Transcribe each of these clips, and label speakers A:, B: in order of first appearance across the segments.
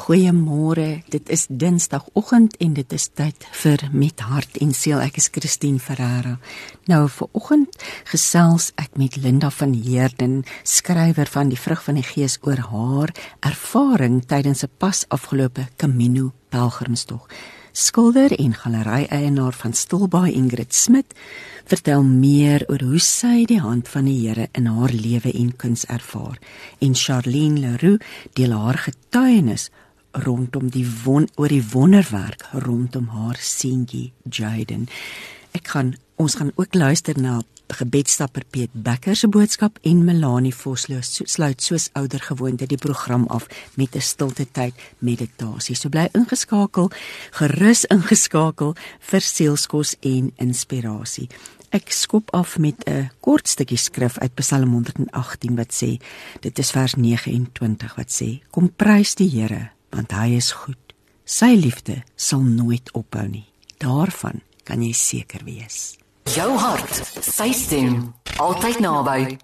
A: Goeiemôre, dit is Dinsdagoggend en dit is tyd vir Met Hart en Siel. Ek is Christine Ferreira. Nou vanoggend gesels ek met Linda van Heerden, skrywer van Die Vrug van die Gees, oor haar ervaring tydens 'n pas afgelope Camino pelgrimstog. Skilder en galery-eienaar van Stilbaai, Ingrid Smit, vertel meer oor hoe sy die hand van die Here in haar lewe en kuns ervaar. En Charlene Leroux deel haar getuienis rondom oor die wonderwerk rondom haar seentjie Jaden. Ons gaan ook luister na gebedsstapper Piet Becker se boodskap en Melanie Vosloo sluit soos ouer gewoonte die program af met 'n stilte tyd meditasie. So bly gerus ingeskakel vir sielskos en inspirasie. Ek skop af met 'n kort stukkie skrif uit Psalm 118 wat sê, dit is vers 29 wat sê, kom prys die Here, want hy is goed. Sy liefde sal nooit ophou nie. Daarvan kan jy seker wees.
B: Jou hart, sy stem, altyd naby.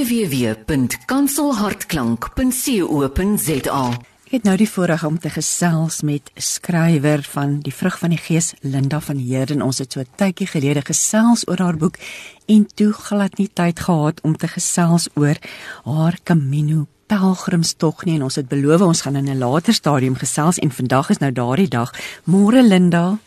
B: www.kanselhartklank.co.za.
A: Ek het nou die voorreg om te gesels met skrywer van Die Vrug van die Gees, Linda van Heerden. Ons het so 'n tydjie gelede gesels oor haar boek en toe glad nie tyd gehad om te gesels oor haar Camino pelgrimstog nie, en ons het beloof ons gaan in 'n later stadium gesels en vandag is nou daardie dag. Môre Linda.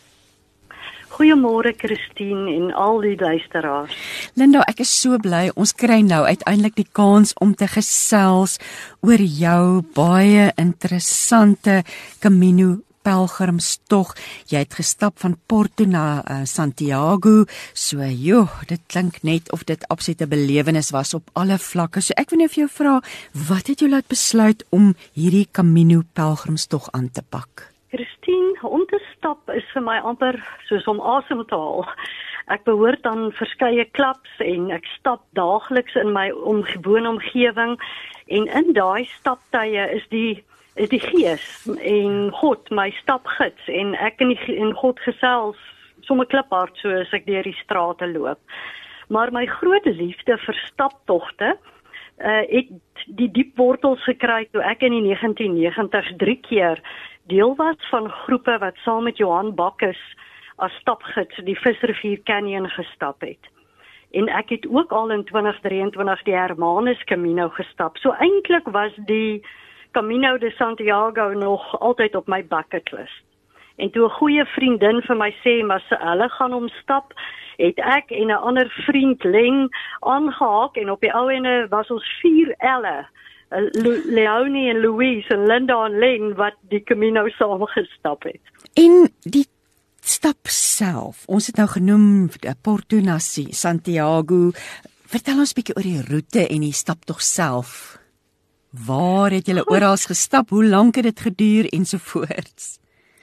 C: Goeiemôre Christine en al die luisteraars.
A: Linda, ek is so bly ons kry nou uiteindelik die kans om te gesels oor jou baie interessante Camino pelgrimstog. Jy het gestap van Porto na Santiago. So dit klink net of dit absolute belewenis was op alle vlakke. So ek wil net vir jou vra, wat het jou laat besluit om hierdie Camino pelgrimstog aan te pak?
C: Christine, om te stap is vir my amper soos om asem te haal. Ek behoort aan verskeie klubs en ek stap daagliks in my gewone omgewing en in daai staptye is die Gees en God my stapgids en ek en God gesels sommer kliphard soos ek deur die strate loop. Maar my groot liefde vir staptogte het die diep wortels gekry toe ek in die 1990 3 keer deel was van groepe wat saam met Johan Bakkes as stapgids die Visrivier Canyon gestap het. En ek het ook al in 2023 die Hermanus Camino gestap. So eintlik was die Camino de Santiago nog altyd op my bucketlist. En toe 'n goeie vriendin vir my sê, maar hulle gaan omstap, het ek en 'n ander vriend Len aangehaak en op die ou ende was ons 4 elle. Leonie en Louise en Linda en Len wat die Camino saam gestap het.
A: En die stap self, ons het nou genoem Porto na Santiago. Vertel ons 'n bietjie oor die roete en die staptog self. Waar het julle oral gestap? Hoe lank het dit geduur ensovoorts?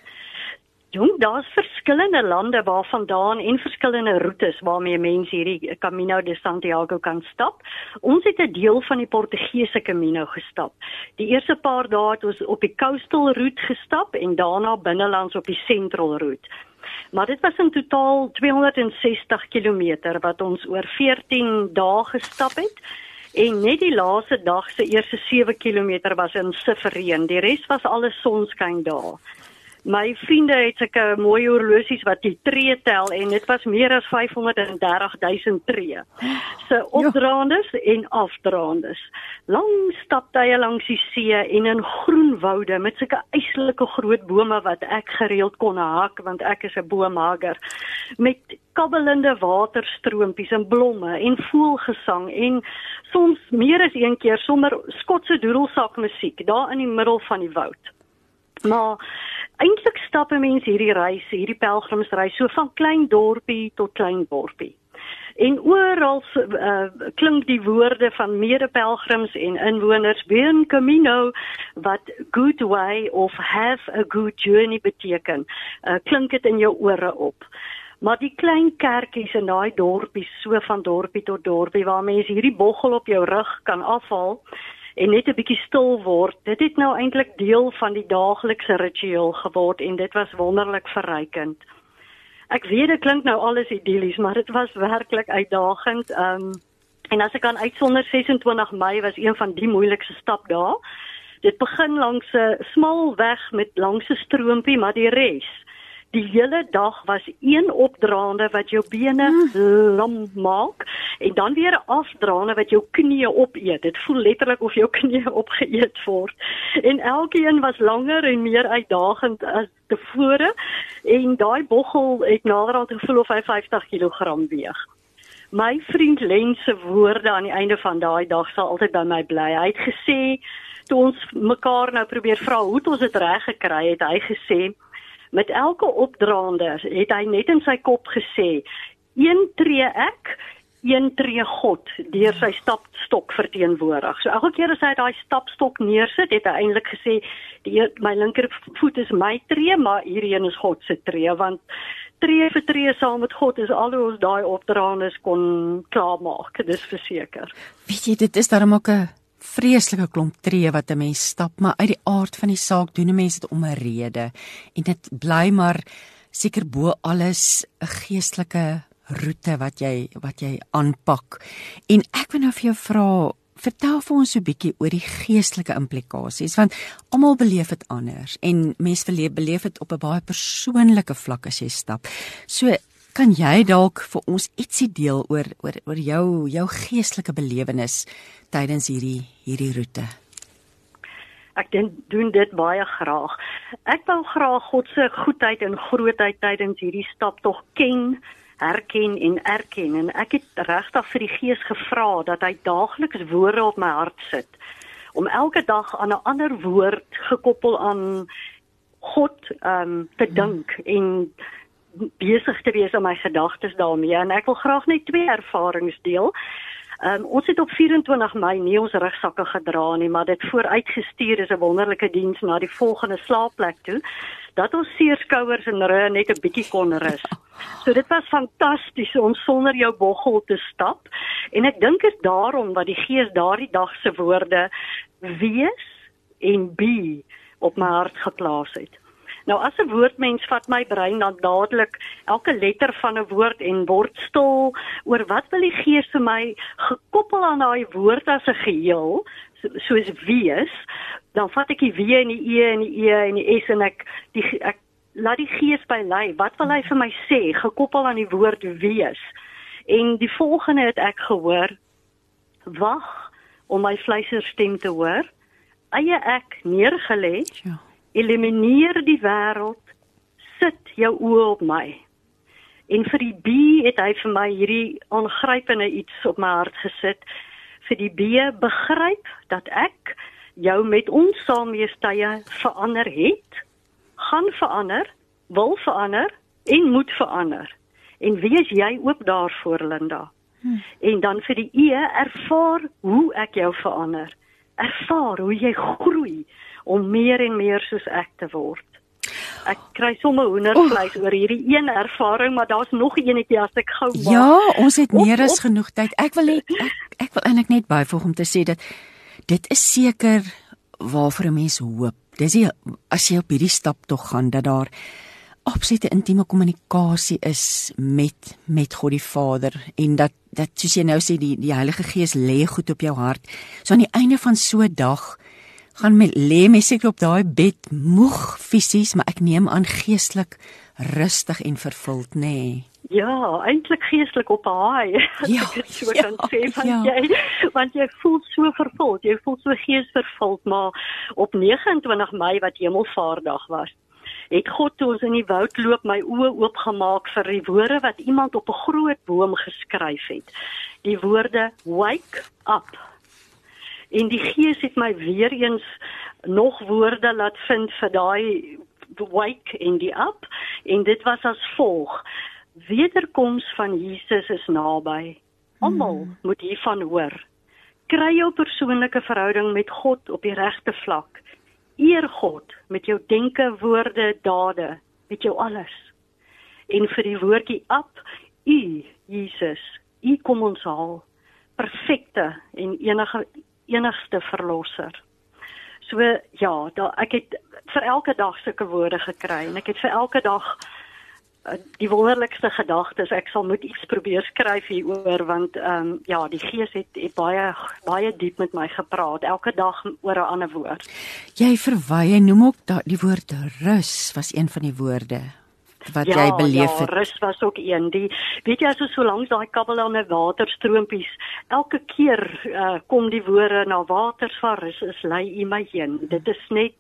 C: Jong, daar's verskillende lande waarvandaan en verskillende roetes waarmee mense hierdie Camino de Santiago kan stap. Ons het 'n deel van die Portugese Camino gestap. Die eerste paar dae het ons op die coastal route gestap en daarna binnelands op die central route. Maar dit was in totaal 260 kilometer wat ons oor 14 dae gestap het. En net die laaste dag se eerste 7 kilometer was in sifferreën. Die res was alles sonskyn dae. My vriende het sulke mooi horlosies wat die tree tel en dit was meer as 530.000 tree. So opdraandes en afdraandes. Lang staptye langs die see en in groen woude met sulke yslike groot bome wat ek gereeld kon hak want ek is 'n boomhager. Met kabbelende waterstroompies en blomme en voëlgesang en soms meer as een keer sommer Skotse doedelsak musiek daar in die middel van die woud. Maar eintlik stap 'n mens hierdie pelgrimsreis so van klein dorpie tot klein dorpie. En oral klink die woorde van mede-pelgrims en inwoners, Buen Camino, wat good way of have a good journey beteken. Klink dit in jou ore op. Maar die klein kerkies in daai dorpies, so van dorpie tot dorpie, waar mense hierdie boggel op jou rug kan afhaal, en net 'n bietjie stil word, dit het nou eintlik deel van die daaglikse ritueel geword en dit was wonderlik verrykend. Ek weet dit klink nou alles idillies, maar dit was werklik uitdagend. En as ek kan uitsonder, 26 Mei was een van die moeilikste stapdae. Dit begin langs 'n smal weg met langs 'n stroompie, maar die res, die hele dag was een opdraande wat jou bene lam maak en dan weer 'n afdraande wat jou knieë opeet. Dit voel letterlik of jou knieë opgeëet word. En elkeen was langer en meer uitdagend as tevore en daai boggel het naderhand gevoel of hy 50 kg weeg. My vriend Len se woorde aan die einde van daai dag sal altyd by my bly. Hy het gesê, toe ons mekaar nou probeer vra hoe het ons dit reg gekry het, hy gesê, met elke opdraande het hy net in sy kop gesê, 1 tree ek, 1 tree God, deur sy stapstok verteenwoordig. So elke keer as hy daai stapstok neersit, het hy eintlik gesê, my linkervoet is my tree, maar hierheen is God se tree, want tree vir tree saam met God is al hoe ons daai opdraandes kon klaarmaak, dis verseker.
A: Weet jy, dit is daarom ook 'n vreeslike klomp tree wat 'n mens stap, maar uit die aard van die saak doen 'n mens dit om 'n rede. En dit bly maar seker bo alles 'n geestelike roete wat jy aanpak. En ek wil nou vir jou vra, vertel vir ons so 'n bietjie oor die geestelike implikasies, want almal beleef dit anders en mense beleef dit op 'n baie persoonlike vlak as jy stap. So kan jy dalk vir ons ietsie deel oor jou geestelike belewenis tydens hierdie roete?
C: Ek doen dit baie graag. Ek wou graag God se goedheid en grootheid tydens hierdie staptog ken, herken en erken. En ek het regtig vir die Gees gevra dat hy daagliks woorde op my hart sit, om elke dag aan 'n ander woord gekoppel aan God te dink en besig te wees om my gedagtes daarmee. En ek wil graag net 2 ervarings deel. Ons het op 24 Mei nie ons rugsakke gedra nie, maar dit vooruitgestuur is 'n wonderlike diens na die volgende slaapplek toe, dat ons seerskouers en rug net 'n bietjie kon rus. So dit was fantasties om sonder jou boggel te stap, en ek dink dit daarom wat die Gees daardie dag se woorde wees en be op my hart geplaas het. Nou as 'n woordmens vat my brein dan dadelik elke letter van 'n woord en word stil oor wat wil die Gees vir my gekoppel aan daai woord as 'n geheel, soos wees, dan vat ek die W en die E en die E en die S en ek laat die Gees by lei. Wat wil hy vir my sê, gekoppel aan die woord wees? En die volgende het ek gehoor, wag om my fluisterstem te hoor, eie ek neergelê, elimineer die wêreld, sit jou oë op my. En vir die B het hy vir my hierdie aangrypende iets op my hart gesit. Vir die B, begryp dat ek jou met ons saamweestye verander het, gaan verander, wil verander en moet verander. En wees jy ook daarvoor, Linda. En dan vir die E, ervaar hoe ek jou verander. Ervaar hoe jy groei om meer en meer soos ek te word. Ek kry sommer hoendervleis oor hierdie een ervaring, maar daar's nog eenetjie as ek gou maak.
A: Ja, ons het meer as genoeg tyd. Ek wil eintlik net byvoeg om te sê dat dit is seker waarvoor 'n mens hoop. Dis as jy op hierdie stap tog gaan, dat daar absolute intieme kommunikasie is met God die Vader, en dat soos jy nou sê, die Heilige Gees lê goed op jou hart. So aan die einde van so 'n dag lê my seker op daai bed, moeg fisies, maar ek neem aan geestelik rustig en vervuld, nê? Nee.
C: Ja, eintlik geestelik op 'n haai, as ek dit so kan sê, want jy voel so vervuld, jy voel so geesvervuld, maar op 29 Mei wat Hemelvaartdag was, het God toe ons in die woud loop my oë oopgemaak vir die woorde wat iemand op 'n groot boom geskryf het. Die woorde, wake up. En die Gees het my weer eens nog woorde laat vind vir daai wake en die up, en dit was as volg: wederkoms van Jesus is naby. Almal moet hiervan hoor. Kry jou persoonlike verhouding met God op die regte vlak. Eer God met jou denke, woorde, dade, met jou alles. En vir die woordjie up, U, Jesus, U kom ons haal. Perfekte en enigste verlosser. So ja, ek het vir elke dag sulke woorde gekry, en ek het vir elke dag die wonderlikste gedagtes. Ek sal moet iets probeer skryf hieroor want ja, die Gees het baie diep met my gepraat, elke dag oor 'n ander woord.
A: Jy noem ook die woord rus was een van die woorde wat jy beleef het.
C: Ja, rus was ook een. Weet jy, as so langs daai kabbel aan 'n waterstroompies, elke keer kom die woorde na waters van rus is lei u my heen. Dit is net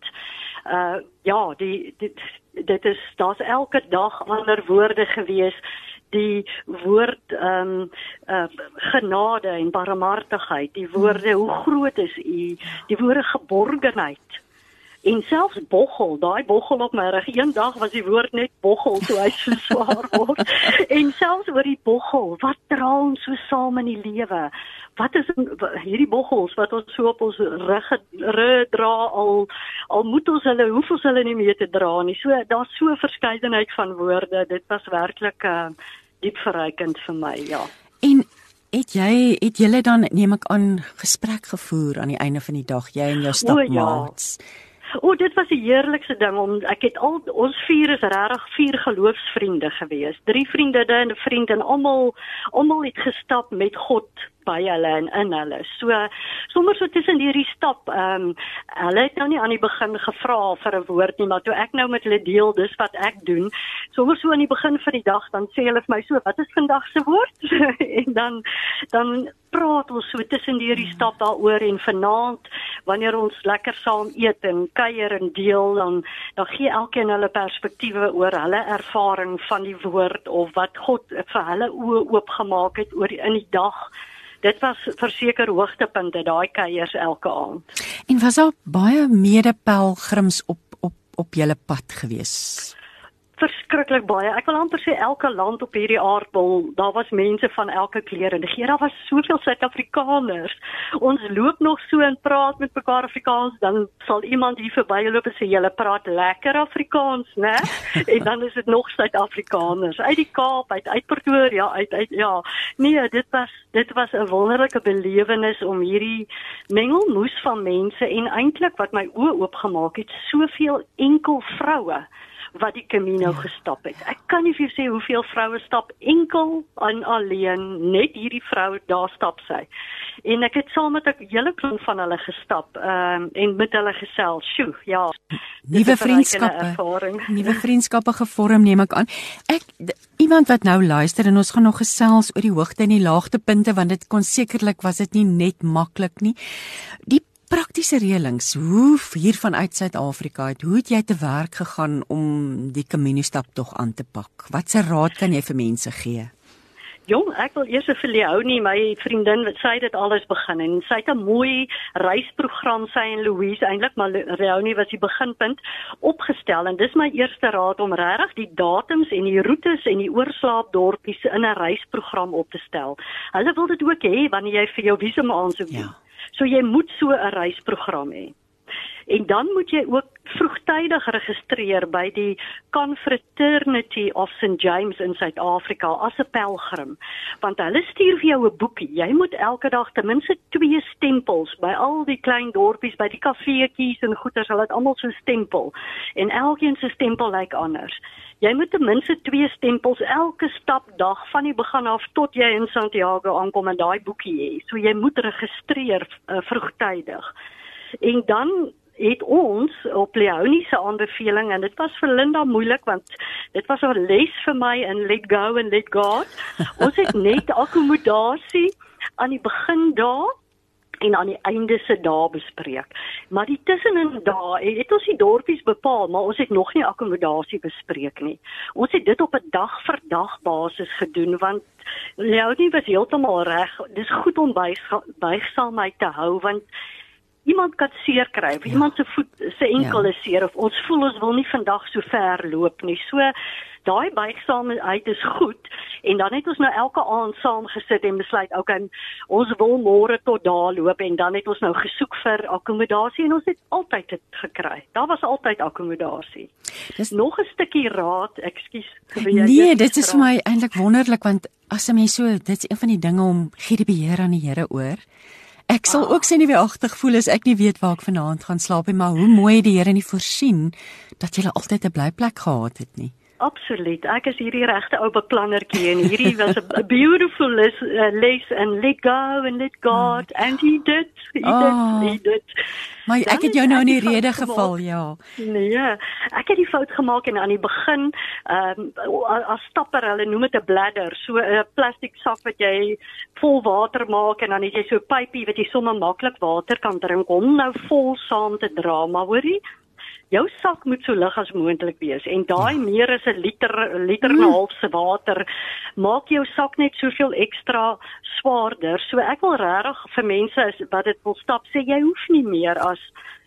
C: ja, dit is, daar's elke dag ander woorde gewees, die woord genade en barmhartigheid, die woorde hoe groot is u, die woorde geborgenheid, en selfs bochel, daai bochel op my rug, een dag was die woord net bochel, toe hy so swaar word, en selfs oor die bochel, wat dra ons so saam in die lewe, wat is hierdie bochels wat ons so op ons rug dra, al moet ons hulle, hoef ons hulle nie meer te dra nie, so, daar's so 'n verskeidenheid van woorde, dit was werklik diep verrykend vir my, ja.
A: En het julle dan, neem ek aan, gesprek gevoer aan die einde van die dag, jy en jou stapmaats?
C: Dit was die heerlikste ding, ons 4 is regtig 4 geloofsvriende gewees, 3 vriendinne en 'n vriend, en almal het gestap met God by hulle en in hulle. Sommer so tussen hierdie stap, hulle het nou nie aan die begin gevra vir 'n woord nie, maar toe ek nou met hulle deel, dis wat ek doen, sommer so aan die begin van die dag, dan sê hulle vir my so, wat is vandag se woord? En dan praat ons so tussen hierdie stap daaroor, en vanaand, wanneer ons lekker saam eet en kuier en deel, dan gee elkeen hulle perspektiewe oor hulle ervaring van die woord, of wat God vir hulle oë oopgemaak het in die dag. Dit was verseker hoogtepunte, daai kuiers elke aand.
A: En was daar baie mede-pelgrims op julle pad gewees?
C: Verskriklik baie. Ek wil amper sê elke land op hierdie aardbol, daar was mense van elke kleur, en daar was soveel Suid-Afrikaners. Ons loop nog so en praat met mekaar Afrikaans, dan sal iemand hier verbyloop en sê, julle praat lekker Afrikaans, né? En dan is dit nog Suid-Afrikaners, uit die Kaap, uit Pretoria, ja. Nee, dit was 'n wonderlike belewenis om hierdie mengelmoes van mense, en eintlik wat my oë oopgemaak het, soveel enkel vroue wat die Camino gestap het. Ek kan nie vir jou sê hoeveel vroue stap enkel en alleen, net hierdie vrou, daar stap sy. En ek het saam met 'n hele klomp van hulle gestap, en met hulle gesels. Sjoe, ja.
A: Nuwe vriendskappe gevorm, neem ek aan. Iemand wat nou luister, en ons gaan nog gesels oor die hoogte en die laagtepunte, want dit kon sekerlik, was dit nie net maklik nie. Die praktiese reëlings, hoe hier vanuit Suid-Afrika hoe het jy te werk gegaan om die Camino-staptog aan te pak? Watse raad kan jy vir mense gee?
C: Jong, ek wil eers vir Leonie, my vriendin, sy het dit alles begin, en sy het 'n mooi reisprogram, sy en Louise eintlik, maar Leonie was die beginpunt, opgestel, en dis my eerste raad om regtig die datums en die roetes en die oorslaapdorpies in 'n reisprogram op te stel. Hulle wil dit ook hê wanneer jy vir jou visum aansoek doen. So jy moet so 'n reisprogram hê. En dan moet jy ook vroegtydig registreer by die Confraternity of St. James in Suid-Afrika as 'n pelgrim, want hulle stuur vir jou 'n boekie. Jy moet elke dag ten minste 2 stempels by al die klein dorpies, by die kafeetjies en goeters, hulle het almal so 'n stempel, en elkeen se stempel lyk anders. Jy moet ten minste 2 stempels elke stapdag van die begin af tot jy in Santiago aankom en daai boekie hê. So jy moet registreer vroegtydig. En dan het ons op Leonie se aanbeveling, en dit was vir Linda moeilik, want dit was 'n les vir my in let go en let God. Ons het net akkommodasie aan die begin dae en aan die einde se dae bespreek. Maar die tussenin dae het ons die dorpies bepaal, maar ons het nog nie akkommodasie bespreek nie. Ons het dit op 'n dag vir dag basis gedoen, want Leonie was heeltemal reg. Dis goed om buigsaamheid te hou, want iemand kan seer kry, of iemand se voet, se enkel is seer, of ons voel ons wil nie vandag so ver loop nie. So, daai buigsaamheid is goed, en dan het ons nou elke aand saam gesit en besluit, okay, ons wil môre tot daar loop, en dan het ons nou gesoek vir akkommodasie, en ons het altyd dit gekry. Daar was altyd akkommodasie. Nog 'n stukkie raad, ekskuus.
A: Nee, dit is vir my eintlik wonderlik, want as 'n mens so, dit is een van die dinge om gee die beheer aan die Here oor. Ek sal ook senuweeagtig voel as ek nie weet waar ek vanaand gaan slaap nie, maar hoe mooi die Here nie voorsien dat jy altyd 'n blyplek gehad het nie.
C: Absoluut. Ek is hierdie regte ou beplannertjie en hierdie was 'n beautiful les and let go and let God and he did.
A: Maar ek het jou nou in die rede geval, ja.
C: Nee, ek het die fout gemaak en aan die begin as stapper, hulle noem dit 'n bladder, so 'n plastiek sak wat jy vol water maak en dan het jy so 'n pypie wat jy sommer maklik water kan drink om nou vol saam te dra, maar hoorie, jou sak moet so lig as moontlik wees en daai meer as 'n liter en 'n half se water maak jou sak net soveel ekstra swaarder. So ek wil regtig vir mense wat dit wil stap sê, jy hoef nie meer as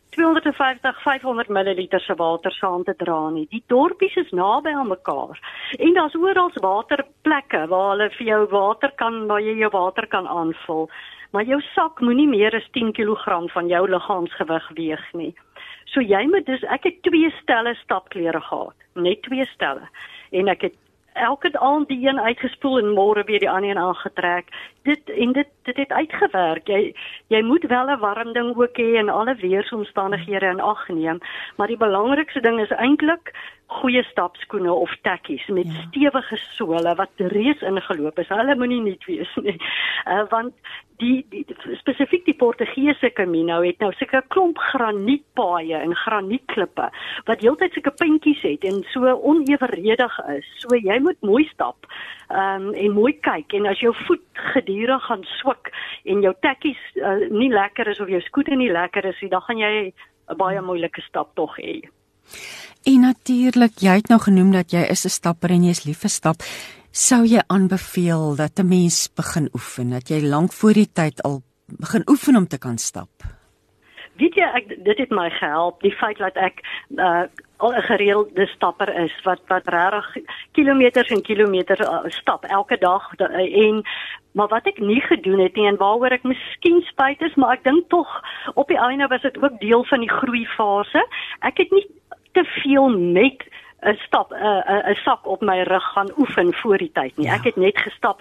C: 250-500 ml se water saam te dra nie. Die dorpies is naby aan mekaar en daar's oral waterplekke waar hulle vir jou waar jy jou water kan aanvul. Maar jou sak moenie meer as 10 kg van jou liggaamsgewig weeg nie. So jy moet dus, ek het 2 stelle stapklere gehad, net 2 stelle. En ek het elke aand die een uitgespoel en môre weer die ander een aangetrek. Dit het uitgewerk. Jy moet wel 'n warm ding ook hê en alle weeromstandighede in ag neem, maar die belangrikste ding is eintlik goeie stapskoene of tekkies met stewige sole wat reeds ingeloop is. Hulle moenie nuut wees nie. Want spesifiek die Portugese Camino het nou sulke klomp granietpaaie en granietklippe wat heeltyd sulke puntjies het en so onevenredig is. So jy moet mooi stap en mooi kyk en as jou voet gedurig gaan swik en jou tekkies nie lekker is of jou skoene nie lekker is, dan gaan jy 'n baie moeilike stap tog hê.
A: En natuurlik, jy het nou genoem dat jy is 'n stapper en jy is lief vir stap. Sou jy aanbeveel dat 'n mens begin oefen, dat jy lank voor die tyd al begin oefen om te kan stap?
C: Weet jy, dit het my gehelp, die feit dat ek al 'n gereelde stapper is, wat regtig kilometers en kilometers stap elke dag, maar wat ek nie gedoen het nie en waaroor ek miskien spyt is, maar ek dink tog op die einde was dit ook deel van die groeifase. Ek het nie te veel met 'n sak op my rug gaan oefen voor die tyd nie. Ek het net gestap.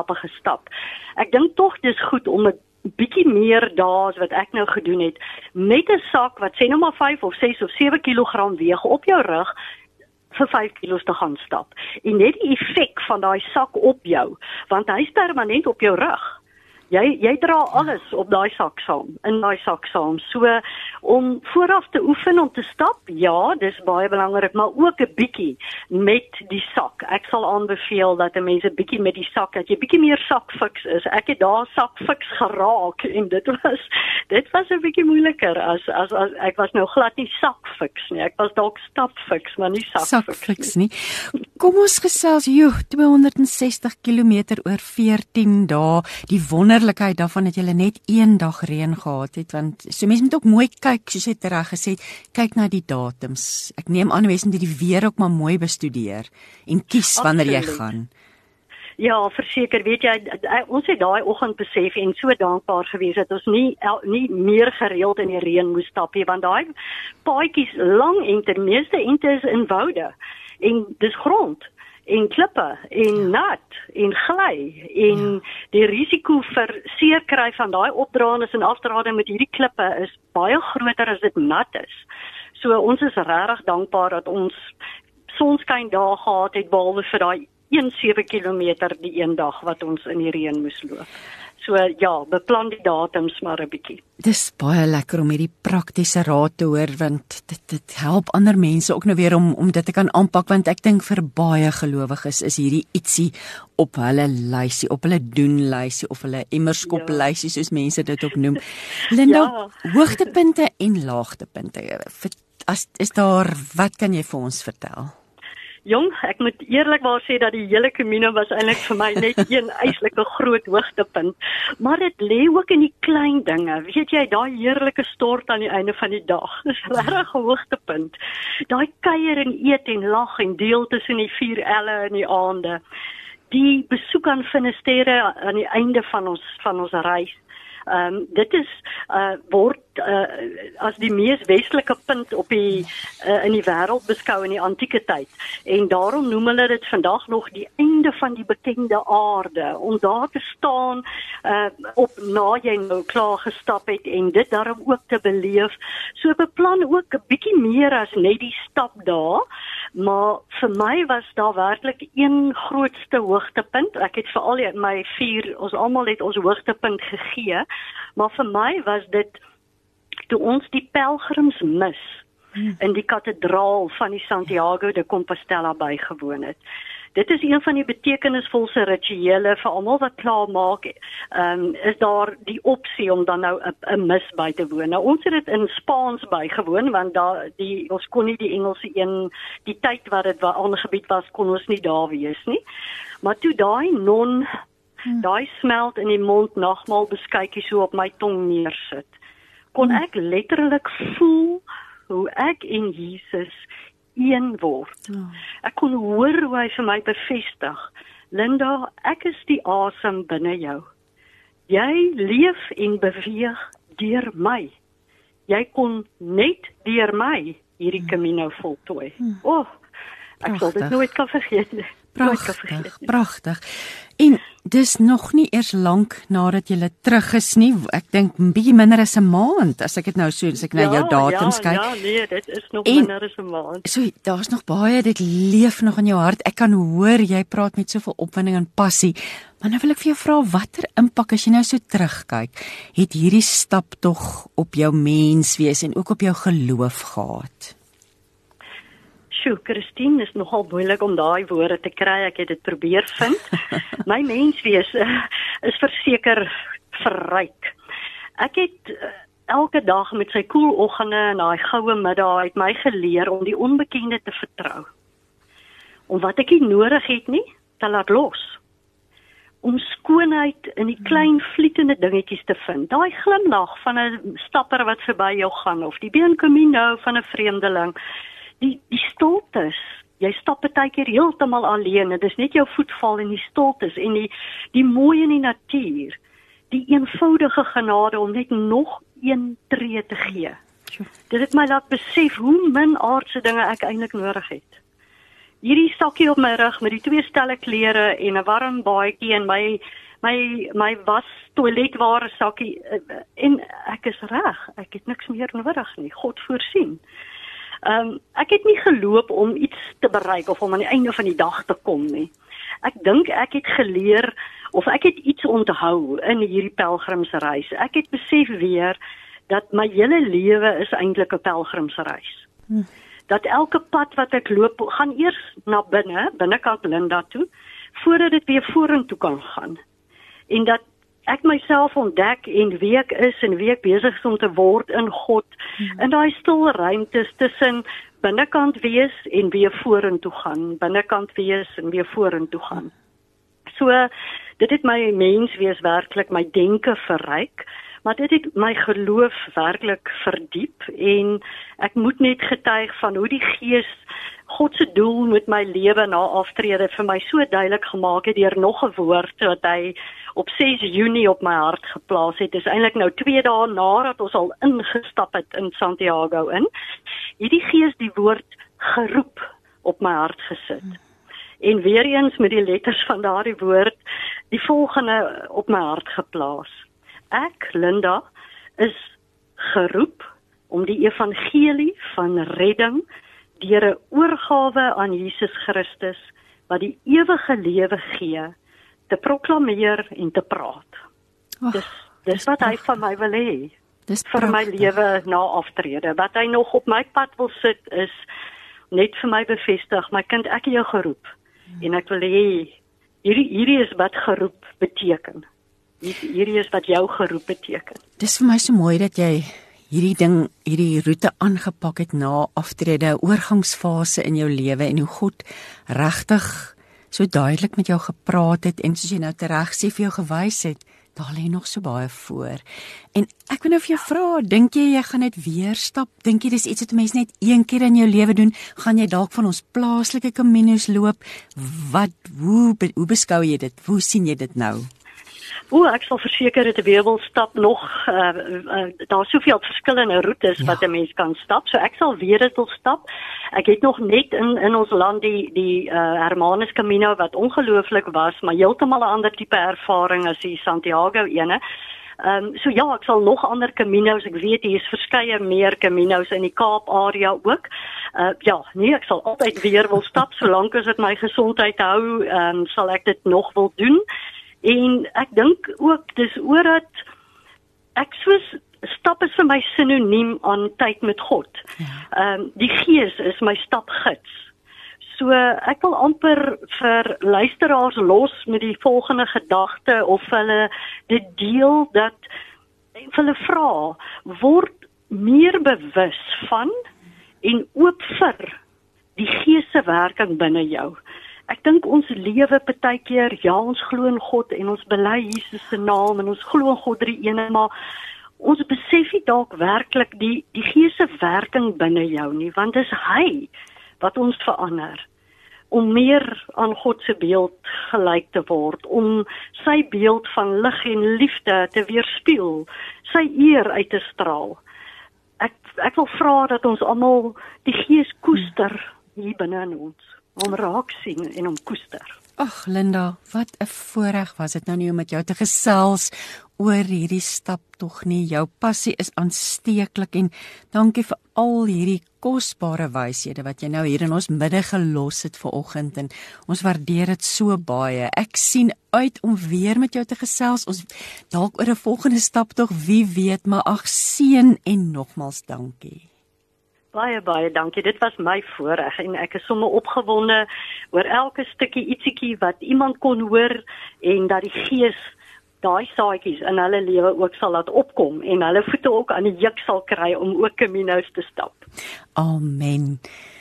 C: Ek dink tog dis goed om 'n bietjie meer dae as wat ek nou gedoen het, met 'n sak wat sê nou maar 5 of 6 of 7 kg weeg op jou rug vir 5 kilos te gaan stap. En net die effek van daai sak op jou, want hy's permanent op jou rug. Jy dra alles op daai sak saam. So om vooraf te oefen om te stap, ja, dis baie belangrik, maar ook 'n bietjie met die sak. Ek sal aanbeveel dat 'n mens 'n bietjie met die sak, dat jy bietjie meer sakfiks is. Ek het daar sakfiks geraak en dit was 'n bietjie moeiliker as ek was nou glad nie sakfiks nie. Ek was dalk stapfiks, maar nie sakfiks
A: nie. Kom ons gesels 260 km oor 14 dae. Die wonderlikheid daarvan dat jy net 1 dag reën gehad het, want so mense moet ook mooi kyk, soos jy reg gesê het, kyk na die datums. Ek neem aan mense moet die weer ook maar mooi bestudeer en kies wanneer jy gaan.
C: Ja, verseker, weet jy, ons het daai oggend besef en so dankbaar gewees dat ons nie meer gereeld in die reën moes stap nie, want daai paadjies lang en ten meeste is in woude en dis grond en klippe en nat en gly en die risiko vir seerkry van daai opdraandes en afdraande met hierdie klippe is baie groter as dit nat is. So ons is regtig dankbaar dat ons sonskyn dae gehad het behalwe vir daai 7 kilometer die een dag wat ons in die reën moes loop. So ja, beplan die datums maar 'n bietjie.
A: Dis baie lekker om hierdie praktiese raad te hoor, want dit help ander mense ook nou weer om dit te kan aanpak, want ek dink vir baie gelowiges is hierdie ietsie op hulle lysie, op hulle doenlysie of hulle emmerskoplysie soos mense dit ook noem. Linda, hoogtepunte en laagtepunte. Wat kan jy vir ons vertel?
C: Jong, ek moet eerlikwaar sê dat die hele Camino was eintlik vir my net een eislike groot hoogtepunt, maar dit lê ook in die klein dinge. Weet jy, daai heerlike stort aan die einde van die dag, dis regtig 'n hoogtepunt. Daai kuier en eet en lag en deel tussen die 4 elle in die aande. Die besoek aan Finisterre aan die einde van ons reis. Dit is word as die mees westelike punt in die wêreld beskou in die antieke tyd. En daarom noem hulle dit vandag nog die einde van die bekende aarde, om daar te staan na jy nou klaar gestap het en dit daarom ook te beleef. So beplan ook 'n bietjie meer as net die stap daar, maar vir my was daar werklik een grootste hoogtepunt. Ek het vir al my 4, ons almal het ons hoogtepunt gegee, maar vir my was dit toe ons die pelgrims mis in die kathedraal van die Santiago de Compostela bygewoon het. Dit is een van die betekenisvolste rituele vir almal wat klaar maak, is daar die opsie om dan nou 'n mis by te woon. Nou ons het dit in Spaans bygewoon, want ons kon nie die Engelse een, die tyd wat dit aangebied was, kon ons nie daar wees nie. Maar toe daai non, daai smelt in die mond nagmaal beskuitjie so op my tong neersit, kon ek letterlik voel hoe ek en Jesus een word. Ek kon hoor hoe hy vir my bevestig, Linda, ek is die asem binne jou. Jy leef en beweeg deur my. Jy kon net deur my hierdie Camino voltooi. Ek sal dit nooit kan vergeet nie.
A: Pragtig. En dis nog nie eers lank nadat jy terug is nie. Ek dink 'n bietjie minder as 'n maand, as ek dit nou so, as ek na jou datums kyk.
C: Ja, nee, dit is nog minder as 'n maand.
A: So, daar's nog baie, dit leef nog in jou hart. Ek kan hoor jy praat met soveel opwinding en passie. Maar nou wil ek vir jou vra, watter impak as jy nou so terugkyk, het hierdie stap tog op jou menswees en ook op jou geloof gehad?
C: Sjoe, Christine, is nogal moeilik om daai woorde te kry. Ek het dit probeer vind. My menswees is verseker verryk. Ek het elke dag met sy koeloggende en daai goue middag het my geleer om die onbekende te vertrou. Om wat ek nie nodig het nie, te laat los. Om skoonheid in die klein vlietende dingetjies te vind. Daai glimlag van 'n stapper wat verby jou gaan of die beenkamino van 'n vreemdeling. Die stiltes, jy stap partykeer heeltemal alleen, dit is net jou voetval in die stiltes en die mooi in die natuur, die eenvoudige genade om net nog een tree te gee. Dit het my laat besef hoe min aardse dinge ek eintlik nodig het. Hierdie sakkie op my rug met die 2 stelle klere en 'n warm baadjie en my was toiletware sakkie en ek is reg, ek het niks meer nodig nie, God voorsien. Ek het nie geloop om iets te bereik of om aan die einde van die dag te kom nie. Ek dink ek het geleer of ek het iets onthou in hierdie pelgrimsreis. Ek het besef weer dat my hele lewe is eintlik 'n pelgrimsreis. Dat elke pad wat ek loop, gaan eers na binnekant Linda toe, voordat dit weer vorentoe kan gaan. En dat ek myself ontdek en wie ek is en wie ek besig is om te word in God, in daai stil ruimtes tussen binnekant wees en weer vorentoe gaan, binnekant wees en weer vorentoe gaan. So, dit het my menswees werklik, my denke verryk, maar dit het my geloof werklik verdiep en ek moet net getuig van hoe die Gees God se doel met my lewe na aftrede vir my so duidelik gemaak het deur nog 'n woord wat hy op 6 Junie op my hart geplaas het. Dis eintlik nou 2 dae nadat ons al ingestap het in Santiago in. Hierdie Gees die woord geroep op my hart gesit. En weer eens met die letters van daardie woord die volgende op my hart geplaas. Ek, Linda, is geroep om die evangelie van redding deur 'n oorgawe aan Jesus Christus wat die ewige lewe gee, te proklameer en te praat. Dis wat hy van my wil hê. Dis vir my lewe na aftrede. Wat hy nog op my pad wil sit is net vir my bevestig, my kind, ek het jou geroep. En ek wil hê hierdie is wat geroep beteken. Hierdie is wat jou geroep beteken.
A: Dis vir my so mooi dat jy hierdie roete aangepak het na aftrede, 'n oorgangsfase in jou lewe en hoe God regtig so duidelik met jou gepraat het en soos jy nou tereg sê vir jou gewys het, daar lê nog so baie voor. En ek wil nou vir jou vra, dink jy gaan net weer stap? Dink jy dis iets wat mense net een keer in jou lewe doen? Gaan jy dalk van ons plaaslike Caminos loop? Hoe beskou jy dit? Hoe sien jy dit nou?
C: Ek sal verseker dit weer wil stap nog, daar's soveel verskillende roetes wat 'n mens kan stap, so ek sal weer dit wil stap. Ek het nog net in ons land die Hermanus Camino wat ongelooflik was, maar heeltemal 'n ander tipe ervaring as die Santiago ene. So ja, ek sal nog ander Caminos, ek weet hier is verskeie meer Caminos in die Kaap area ook. Ja, nee, ek sal altyd weer wil stap, solank as dit my gesondheid hou, sal ek dit nog wil doen. En ek dink ook, dis oor dat ek soos stap is vir my sinoniem aan tyd met God. Die Gees is my stapgids. So ek wil amper vir luisteraars los met die volgende gedagte of hulle dit deel dat vir hulle vra, word meer bewus van en oop vir die Gees se werking binne jou. Ek dink ons lewe partykeer, ja, ons glo in God en ons bely Jesus se naam en ons glo in God drie ene, maar ons besef nie dalk werklik die Gees se werking binne jou nie, want dis hy wat ons verander om meer aan God se beeld gelyk te word, om sy beeld van lig en liefde te weerspieël, sy eer uit te straal. Ek wil vra dat ons almal die Gees koester hier binne in ons, om raak sien en om koester.
A: Ag Linda, wat 'n voorreg was dit nou nie om met jou te gesels oor hierdie staptog nie. Jou passie is aansteeklik en dankie vir al hierdie kosbare wyshede wat jy nou hier in ons midde gelos het vanoggend en ons waardeer dit so baie. Ek sien uit om weer met jou te gesels. Ons dalk oor 'n volgende staptog, wie weet, maar ag seën en nogmals dankie.
C: Baie dankie. Dit was my voorreg en ek is sommer opgewonde oor elke stukkie ietsiekie wat iemand kon hoor en dat die Gees daai saadjies in hulle lewe ook sal laat opkom en hulle voete ook aan die juk sal kry om ook Caminos te stap.
A: Amen.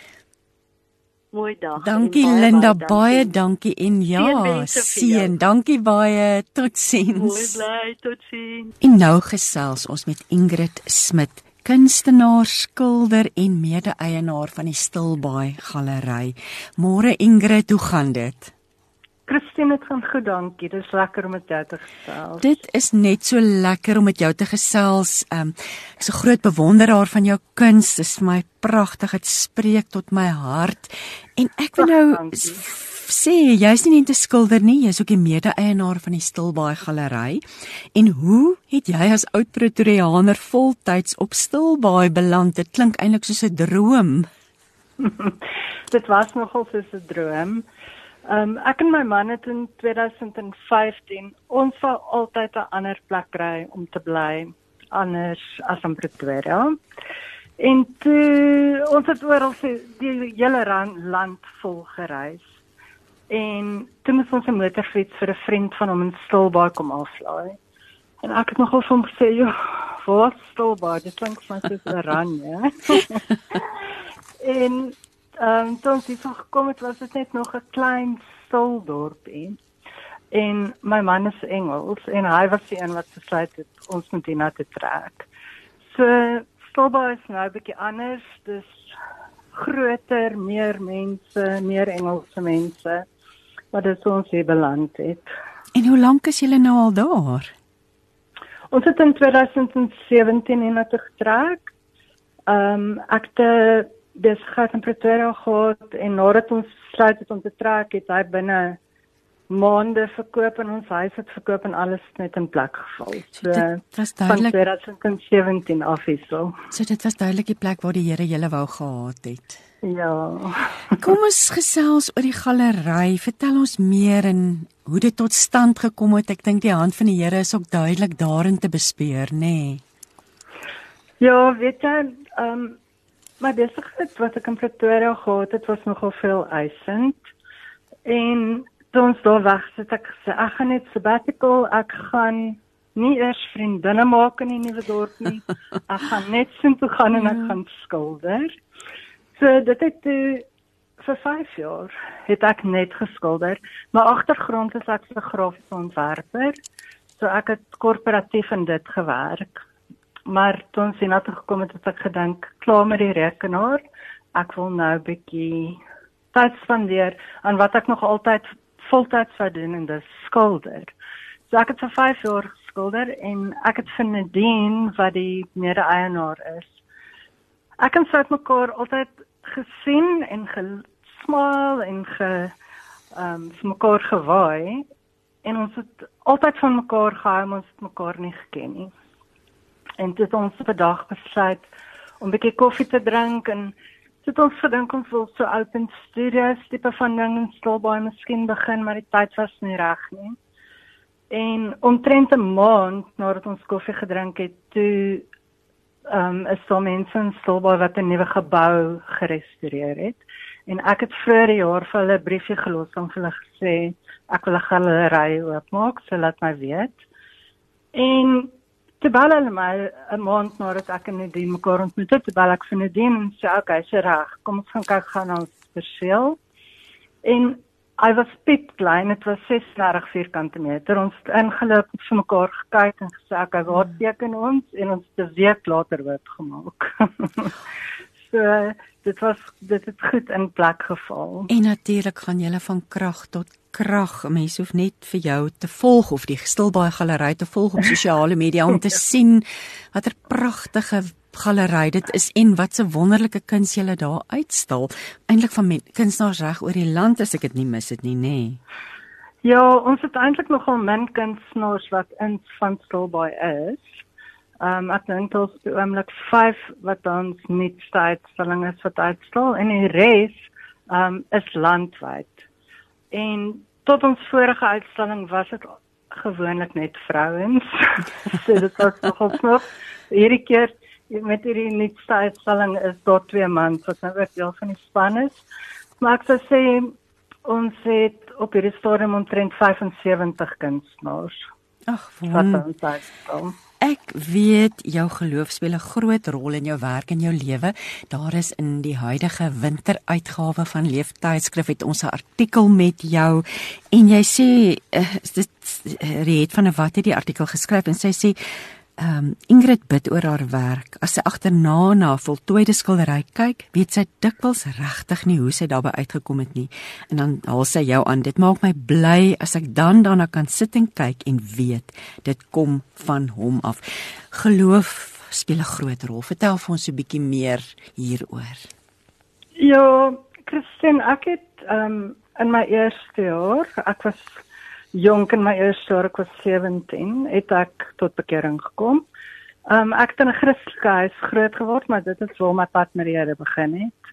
C: Mooi dag.
A: Dankie Linda, baie dankie en ja, seën. Dankie baie. Totsiens.
C: Mooi bly, totsiens.
A: En nou gesels ons met Ingrid Smit, kunstenaar, skilder en mede-eienaar van die Stilbaai Galery. Môre Ingrid, hoe gaan dit?
D: Christine, het gaan goed, dankie. Dit is lekker om met jou te gesels.
A: Dit is net so lekker om met jou te gesels. Ek is 'n groot bewonderaar van jou kuns. Dit is vir my pragtig. Dit spreek tot my hart. En ek wil nou sê, jy's nie net 'n skilder nie, jy's ook die mede-eienaar van die Stilbaai Galery. En hoe het jy as oud Pretoriaaner voltyds op Stilbaai beland? Dit klink eintlik soos 'n droom.
D: Dit was nogal soos 'n droom. Ek en my man het in 2015, ons wou altyd 'n ander plek kry om te bly, anders as in Pretoria. En toe, ons het oral die hele land vol gereis. En toe moes ons 'n motorfiets vir 'n vriend van hom in Stilbaai kom aflaai. En ek het nogal vir hom gesê, "Jo, wat Stilbaai, dit klink vir my soos Oranje." En toe ons hier gekom het, was dit net nog 'n klein stil dorpie. En my man is Engels en hy was die een wat besluit het ons moet hiernatoe trek. So Stilbaai is nou 'n bietjie anders, dis groter, meer mense, meer Engelse mense, wat dit ons hier beland het.
A: En hoe lank is julle nou al daar?
D: Ons het in 2017 hiernatoe getrek. Ek het besigheid in Pretoria gehad en nadat ons besluit het om te trek, het hy binne maande verkoop en ons huis het verkoop en alles net in plek geval. So
A: dit was duidelik,
D: van 2017 af hierso.
A: So dit was duidelik die plek waar die Here julle wou gehad het.
D: Ja.
A: Kom ons gesels oor die galery. Vertel ons meer en hoe dit tot stand gekom het. Ek dink die hand van die Here is ook duidelik daarin te bespeur, nê? Nee.
D: Ja, weet jy, my besigheid wat ek in Pretoria gehad het, was nogal veel eisend. En toe ons daar weg sit, ek gesê, ek gaan net sabbatical, ek gaan nie eers vriendinne maak in die nuwe dorp nie. Ek gaan net sin toe gaan en ek gaan skilder. So dit het toe, vir 5 jaar het ek net geskilder. My agtergrond is ek 'n grafiese ontwerper. So ek het korporatief in dit gewerk. Maar toe ons hiernatoe gekom het, het ek gedink, klaar met die rekenaar, ek wil nou 'n bietjie tyd spandeer aan wat ek nog altyd voltyds wou doen en dis skilder. So ek het vir 5 jaar geskilder en ek het vir Nadine, wat die mede-eienaar is, ek en sy het mekaar altyd gesien en gesmaal en vir mekaar gewaai. En ons het altyd van mekaar gehou, maar ons het mekaar nie geken nie. En toe het ons op 'n dag besluit om 'n bietjie koffie te drink en toe het ons gedink ons wil so open studios tipe van ding in Stilbaai miskien begin, maar die tyd was nie reg nie. En omtrent 'n maand nadat ons koffie gedrink het, toe is daar mense in Stilbaai wat 'n nuwe gebou gerestoreer het. En ek het vroeër die jaar vir hulle 'n briefie gelos om vir hulle gesê ek wil 'n galery oopmaak, so laat my weet. En toe bel hulle my 'n maand nadat ek en Nadine mekaar ontmoet het, toe bel ek vir Nadine en sê, okay, sy reg, kom ons gaan kyk gaan na ons perseel. En hy was piepklein, het was 36 vierkante meter. Ons het ingeloop en vir mekaar gekyk en gesê, okay, waar teken ons? En ons het 'n week later oopgemaak. So, dit het goed in plek geval.
A: En natuurlik gaan julle van krag tot krag. Mense hoef net vir jou te volg of die Stilbaai Galery te volg op sosiale media om te sien watter pragtige galery dit is en wat 'n wonderlike kuns julle daar uitstal. Eintlik van kunstenaars reg oor die land as ek dit nie mis het nie, nê?
D: Ja, ons het eintlik nogal min kunstenaars wat in van Stilbaai is. Ek dink ons op die oomblik 5 wat ons nuutste uitstalling is wat uitstal en die res is landwyd. En tot ons vorige uitstalling was dit gewoonlik net vrouens. So dit was nogal knap. Hierdie keer met hierdie nuutste uitstalling is daar 2 mans wat nou ook deel van die span is. Maar ek sou sê ons het op hierdie stadium omtrent 75 kunstenaars.
A: Ag,
D: wat ons uitstal.
A: Ek weet jou geloof speel 'n groot rol in jou werk en jou lewe. Daar is in die huidige winteruitgawe van Leeftydskrif het ons 'n artikel met jou en jy sê dit Riet van der Walt het die artikel geskryf en sy sê Ingrid bid oor haar werk. As sy agterna na 'n voltooide skildery kyk, weet sy dikwels regtig nie hoe sy daarbey uitgekom het nie. En dan haal sy jou aan. Dit maak my bly as ek dan daarna kan sit en kyk en weet dit kom van hom af. Geloof speel 'n groot rol. Vertel vir ons 'n bietjie meer hieroor.
D: Ja, Christine, ek het in my eerste jaar, ek was jonk in my eerste jaar, ek was 17, het ek tot bekering gekom. Ek het in 'n Christelike huis groot geword, maar dit is waar my pad met die Here begin het.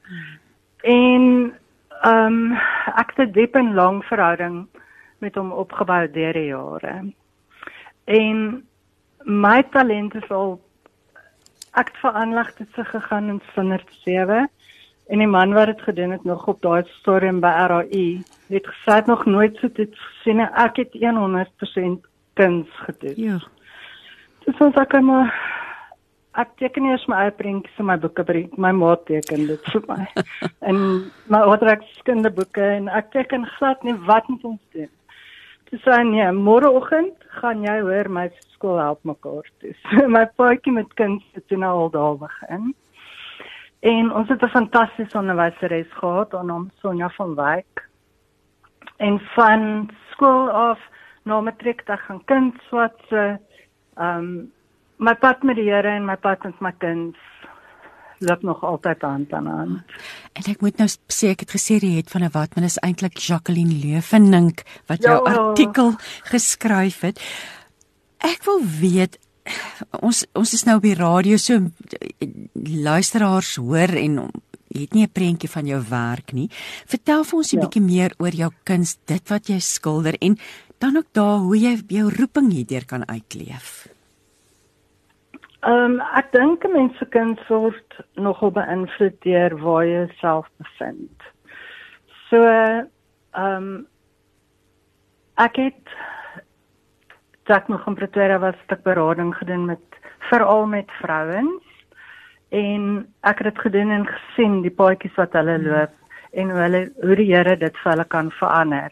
D: En ek het 'n diep en lang verhouding met hom opgebou deur die jare. En my talent is al, ek het veranlag het sy gegaan in standaard 7, en die man wat het gedoen het nog op daai stadium by RAI, het gesê het nog nooit so dit gesien, ek het 100% kuns gedoen.
A: Ja.
D: Dus ons ek teken eers my eie prentjies in my boeke, my ma teken dit vir my. En my ouer kinderboeke, en ek teken glad nie wat moet ons doen. Toe sê nee, môreoggend gaan jy hoor my skool help mekaar. Dus my paadjie met kuns het toe nou al daar begin. En ons het 'n fantastiese onderwyseres gehad, haar naam Sonja van Wyk. En van skool af na matriek te gaan kunswat, my pad met die Here en my pad met my kuns loop nog altyd hand aan hand.
A: En ek moet nou sê, ek het gesê Riet van der Walt, maar is eintlik Jacqueline Leuvenink wat jou artikel geskryf het. Ek wil weet, ons is nou op die radio, so luisteraars hoor en het nie 'n prentjie van jou werk nie. Vertel vir ons 'n bietjie meer oor jou kuns, dit wat jy skilder, en dan ook daar hoe jy jou roeping hierdeur kan uitleef.
D: Ek dink mense kuns word nogal beïnvloed deur waar jy jouself bevind. So, ek het toe ek nog in Pretoria was, 'n stuk berading gedoen veral met vrouens, en ek het dit gedoen en gesien die paadjies wat hulle loop en hoe die Here dit vir hulle kan verander.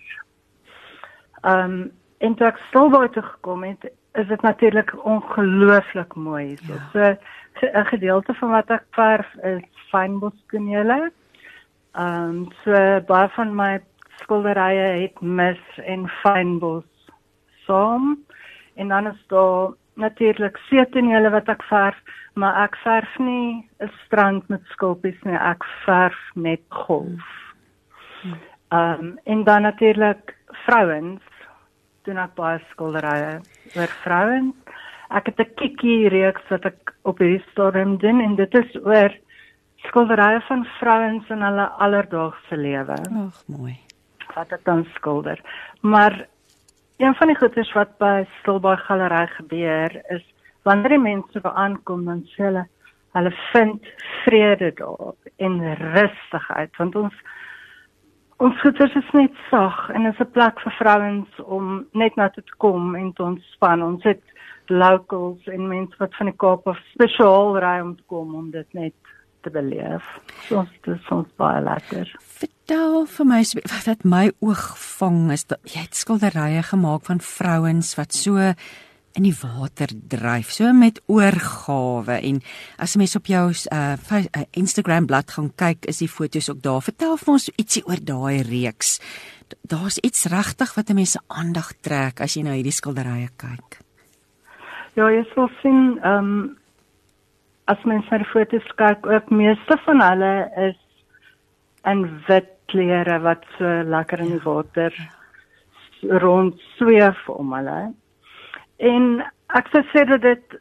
D: En toe ek Stilbaai toe gekom het, is dit natuurlik ongelooflik mooi. So 'n gedeelte van wat ek verf is fynbostonele. So baie van my skilderye het mis en fynbos saam. En dan is daar natuurlik seetonele wat ek verf, maar ek verf nie 'n strand met skulpies nie, ek verf met golf. En dan natuurlik vrouens. doen ek baie skilderye oor vrouens. Ek het 'n Kiki reeks wat ek op hierdie stadium doen en dit is oor skilderye van vrouens in hulle alledaagse lewe.
A: Ag, mooi.
D: Wat ek dan skilder. Maar een van die goeders wat by Stilbaai Galery gebeur is wanneer die mense daar aankom dan sê hulle vind vrede daar en rustigheid want ons goeders is net sag en is 'n plek vir vrouens om net na toe te kom en te ontspan. Ons het locals en mense wat van die Kaap af spesiaal ry om te kom om dit net te beleef. Dit is soms baie lekker.
A: Vertel vir my, wat my oog vang is, dat jy het skilderye gemaak van vrouens wat so in die water dryf, so met oorgawe en as jy mens op jou Instagram blad gaan kyk, is die foto's ook daar. Vertel vir ons ietsie oor daai reeks. Daar's iets regtig wat 'n mens se aandag trek as jy na hierdie skilderye kyk.
D: Ja, jy sal sien, as mens na die foto's kyk, ook meeste van hulle is in wit klere wat so lekker in die water rond sweef om hulle. En ek sou sê dat dit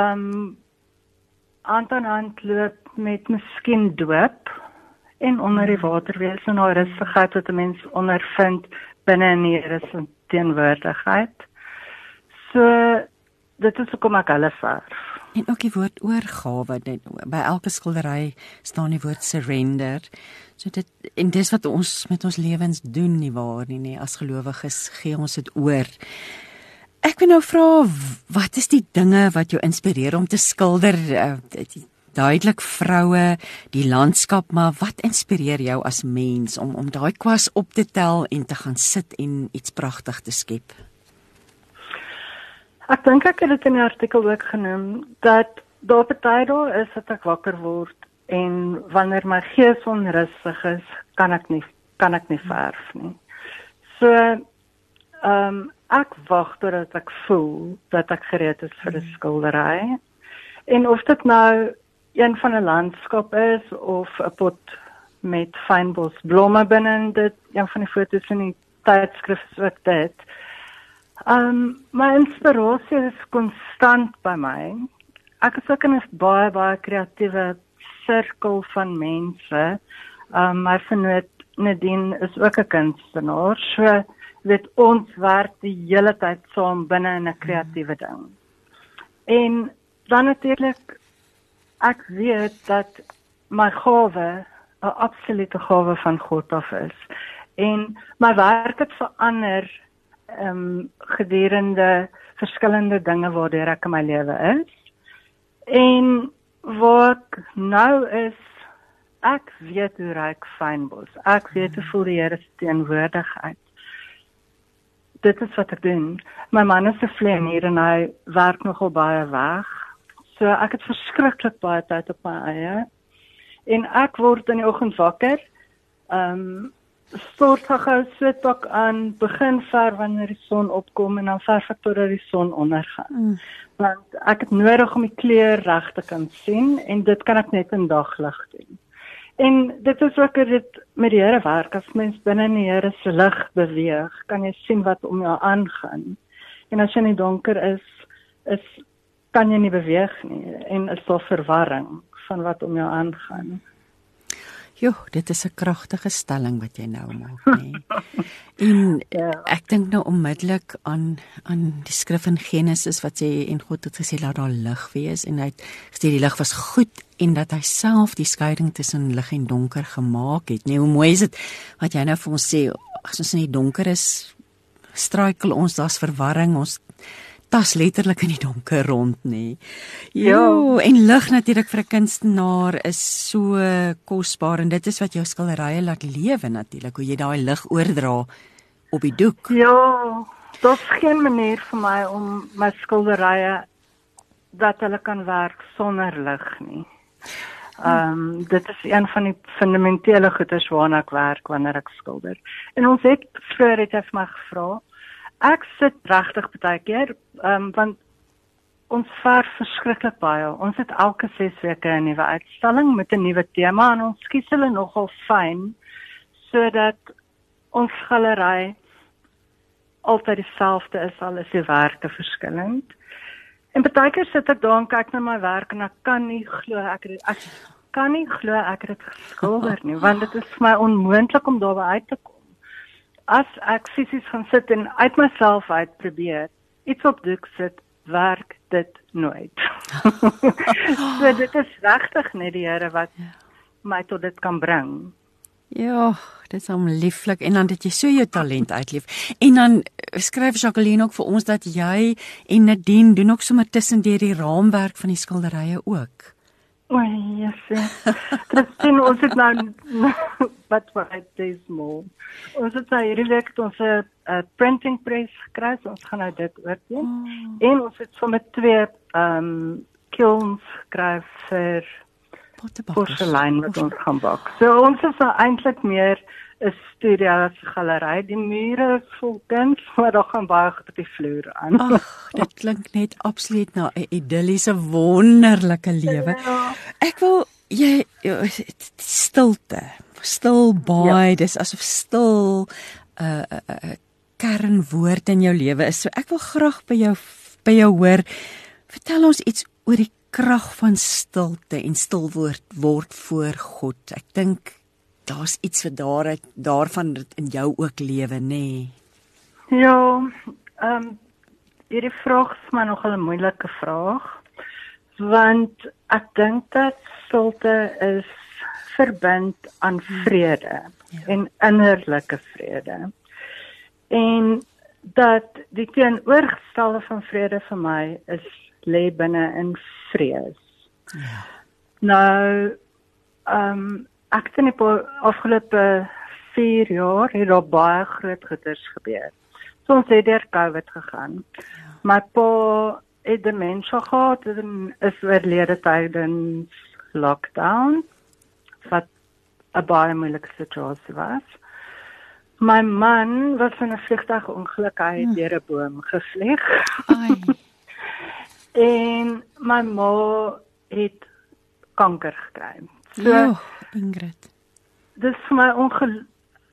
D: hand aan hand loop met miskien doop en onder die water wees en daai rustigheid wat 'n mens ondervind binne in die Here se teenwoordigheid. So dit is hoekom ek hulle verf.
A: En ook die woord oorgawe, by elke skildery staan die woord surrender. So en dis wat ons met ons lewens doen nie waar nie, as gelowiges gee ons dit oor. Ek wil nou vra, wat is die dinge wat jou inspireer om te skilder? Duidelik vroue, die landskap, maar wat inspireer jou as mens om daai kwas op te tel en te gaan sit en iets pragtig te skep?
D: Ek dink ek het dit in die artikel ook genoem, dat daar party daar is dat ek wakker word en wanneer my gees onrustig is, kan ek nie verf nie. So, ek wag totdat ek voel dat ek gereed is vir 'n skildery. En of dit nou een van 'n landskap is of 'n pot met fynbosblomme binne in dit, een van die foto's in die tydskrif is ook dit. My inspirasie is konstant by my. Ek is ook in 'n baie kreatiewe sirkel van mense. My vernoot Nadine is ook 'n kunstenaar, so weet ons werk die hele tyd saam binne in 'n kreatiewe ding. En dan natuurlik, ek weet dat my gawe 'n absolute gawe van God af is. En my werk het verander gedurende verskillende dinge waardeur ek in my lewe is. En waar ek nou is, ek weet hoe ryk fynbos. Ek weet hoe voel die Here se teenwoordigheid. Dit is wat ek doen. My man is 'n vlieënier en hy werk nogal baie weg. So ek het verskriklik baie tyd op my eie. En ek word in die oggend wakker. Stort gou sweetpak aan, begin verf wanneer die son opkom en dan verf ek totdat die son ondergaan. Want ek het nodig om die kleur reg te kan sien en dit kan ek net in daglig doen. En dit is ook dit met die Here werk, as mens binne in die Here se lig beweeg, kan jy sien wat om jou aangaan. En as jy in die donker is kan jy nie beweeg nie en is daar verwarring van wat om jou aangaan.
A: Jo, dit is 'n kragtige stelling wat jy nou maak, nee. En ek dink nou onmiddellik aan die skrif in Genesis wat sê en God het gesê laat daar lig wees en hy het gesê die lig was goed en dat hy self die skeiding tussen lig en donker gemaak het. Nee, hoe mooi is dit wat jy nou vir ons sê, as ons in die donker is, struikel ons, daar's verwarring, ons tas letterlik in die donker rond, nee. Jo, en lig natuurlik vir 'n kunstenaar is so kosbaar en dit is wat jou skilderye laat lewe natuurlik, hoe jy daai lig oordra op die doek.
D: Ja, daar's geen manier vir my om my skilderye dat hulle kan werk sonder lig nie. Dit is een van die fundamentele goeders waarna ek werk wanneer ek skilder. En ons het vroeër het jy vir my gevra. Ek sit regtig baie keer, want ons verf verskriklik baie. Ons het elke 6 weke 'n nuwe uitstalling met 'n nuwe tema en ons kies hulle nogal fyn sodat ons galery altyd dieselfde is, al is die werke verskillend. En baie keer sit ek daar en kyk na my werk en ek kan nie glo ek het dit geskilder nie, want dit is vir my onmoontlik om daarby uit te kom. As ek fisies gaan sit en uit myself uit probeer, iets op doek sit, werk dit nooit. So dit is regtig net die Here wat my tot dit kan bring.
A: Ja, dit is om lieflik en dan dat jy so jou talent uitleef. En dan skryf Jacqueline ook vir ons dat jy en Nadine doen ook sommer tussen deur die raamwerk van die skilderye ook.
D: Oei, yes. Christine, ons het nou wat dis small. Ons het nou hierdie week ons 'n printing press gekry, so ons gaan nou dit oordoen. En ons het sommer 2 kilns gekry vir porselein wat ons gaan bak. So ons is nou eintlik meer 'n studio as 'n galery. Die mure is vol kuns, maar daar gaan baie goed op die vloer aan.
A: Ag, dit klink net absoluut na 'n idilliese, wonderlike lewe.
D: Ja.
A: Ek wil jy stilte, stil baie, dis asof stil 'n kernwoord in jou lewe is. So ek wil graag by jou hoor. Vertel ons iets oor die krag van stilte en stil word voor God. Ek dink daar's iets wat daarvan in jou ook lewe, nê?
D: Ja, hierdie vraag is maar nogal 'n moeilike vraag, want ek dink dat stilte is verbind aan vrede en innerlike vrede. En dat die teenoorgestelde van vrede vir my is lê binne in vrees. Ja. Nou, ek het in die afgelope 4 jaar het daar baie groot goeders gebeur. So ons het deur COVID gegaan. Ja. My pa het demensie gehad en is oorlede tydens lockdown, wat 'n baie moeilike situasie was. My man was in 'n vliegtuigongeluk, hy het deur 'n boom gevlieg. En my ma het kanker gekry. So,
A: Ingrid.
D: Dis vir my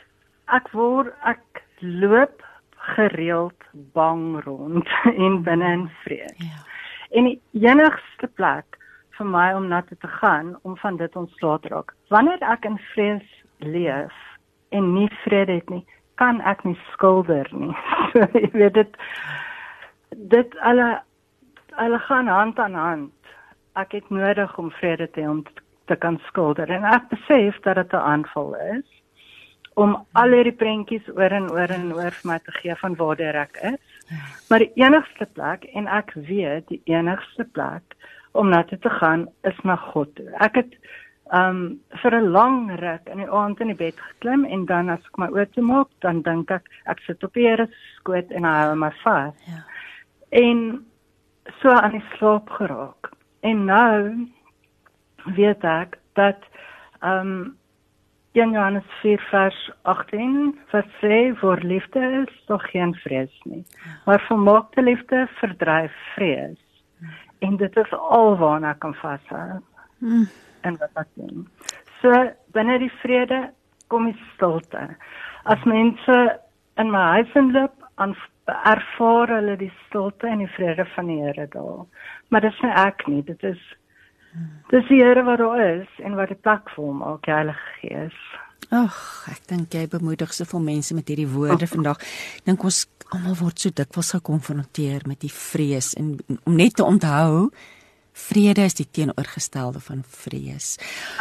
D: ek loop gereeld bang rond en binne in vrees. Ja. En die enigste plek vir my om na toe te gaan, om van dit ontslae te raak. Wanneer ek in vrees leef en nie vrede het nie, kan ek nie skilder nie. So, jy weet dit hulle gaan hand aan hand. Ek het nodig om vrede te hê om te kan skilder. En ek besef dat dit 'n aanval is om al hierdie prentjies oor en oor vir my te gee van waar ek is. Maar die enigste plek, en ek weet die enigste plek om na toe te gaan is na God toe. Ek het vir 'n lang ruk in die aand in die bed geklim en dan as ek my oë toemaak, dan dink ek sit op die Here se skoot en hy hou my vas. Ja. En so aan die slaap geraak. En nou weet ek dat 1 Johannes 4 vers 18 wat sê, voor liefde is daar geen vrees nie. Maar volmaakte liefde verdryf vrees. En dit is al waarna ek kan vashou. En wat ek doen. So, binne die vrede kom die stilte. As mense in my huis inloop, ervaar hulle die stilte en die vrede van die Here daar. Maar dit is nie ek nie, dit is die Here wat daar is en wat die plek vir hom maak, die Heilige Gees.
A: Ag, ek dink jy bemoedig soveel mense met hierdie woorde vandag. Ek dink ons almal word so dikwels gekonfronteer met die vrees en om net te onthou, vrede is die teenoorgestelde van vrees.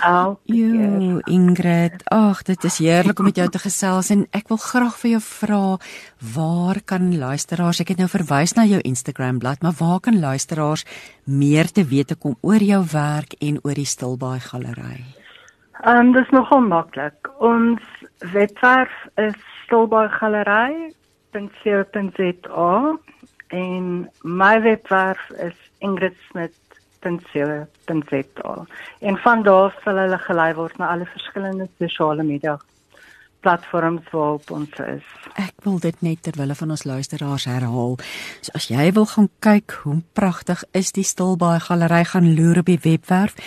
A: Ingrid, ag, dit is heerlik om met jou te gesels en ek wil graag vir jou vra, waar kan luisteraars, ek het nou verwys na jou Instagram bladsy, maar waar kan luisteraars meer te wete kom oor jou werk en oor die Stilbaai Galery?
D: Dit is nogal maklik. Ons webwerf is stilbaaigalery.co.za en my webwerf is ingridsmit.co.za. En van daar sal hulle gelei word na alle verskillende sosiale media platforms waarop ons is.
A: Ek wil dit net ter wille van ons luisteraars herhaal. So as jy wil gaan kyk hoe pragtig is die Stilbaai Galery, gaan loer op die webwerf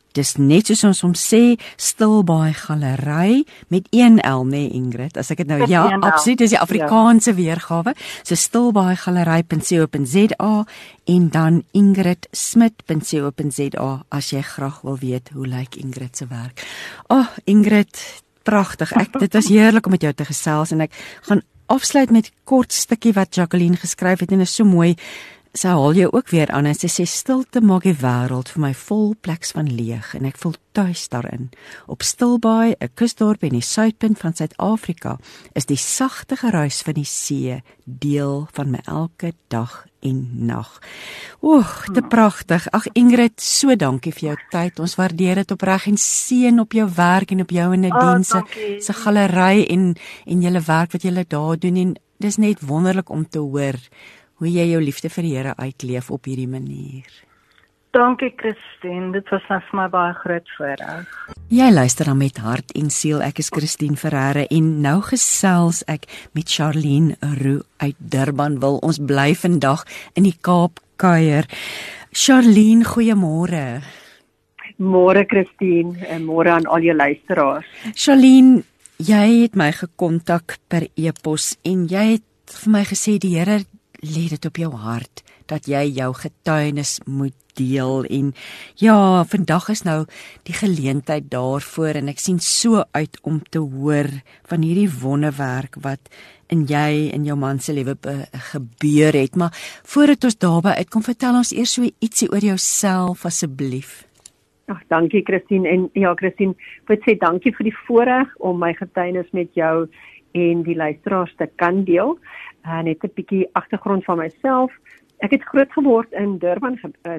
A: dis net soos ons hom sê, Stilbaai Galery met 1L, nee Ingrid, as ek dit nou,
D: Met
A: ja,
D: 1L.
A: absoluut, dis die Afrikaanse weergawe, so stilbaaigalery.co.za en dan ingridsmit.co.za as jy graag wil weet hoe lyk Ingrid se werk. Ingrid, pragtig, dit was heerlik om met jou te gesels en ek gaan afsluit met 'n kort stukkie wat Jacqueline geskryf het en is so mooi. Sy haal jou ook weer aan en sy sê stilte maak die wêreld vir my vol pleks van leeg en ek voel tuis daarin. Op Stilbaai, 'n kusdorp in die suidpunt van Suid-Afrika, is die sagte geruis van die see deel van my elke dag en nag. Te pragtig. Ag Ingrid, so dankie vir jou tyd. Ons waardeer dit opreg en seën op jou werk en op jou en Nadine se galery en julle werk wat julle daar doen en dis net wonderlik om te hoor hoe jy jou liefde vir die Here uitleef op hierdie manier.
D: Dankie Christine, dit was vir my baie groot voorreg.
A: Jy luister dan met hart en siel. Ek is Christine Ferreira en nou gesels ek met Charlene Roux uit Durban. Ons bly vandag in die Kaap kuier. Charlene, goeiemôre.
E: Môre Christine en môre aan al jou luisteraars.
A: Charlene, jy het my gekontak per e-pos en jy het vir my gesê die Here lê dit op jou hart dat jy jou getuienis moet deel en ja, vandag is nou die geleentheid daarvoor en ek sien so uit om te hoor van hierdie wonderwerk wat in jy en jou man se lewe gebeur het, maar voordat ons daarby uitkom, vertel ons eers so ietsie oor jouself asseblief.
E: Dankie Christine en ja Christine, ek wil sê dankie vir die voorreg om my getuienis met jou en die luisteraars te kan deel. Net 'n bietjie agtergrond van myself. Ek het groot geword in Durban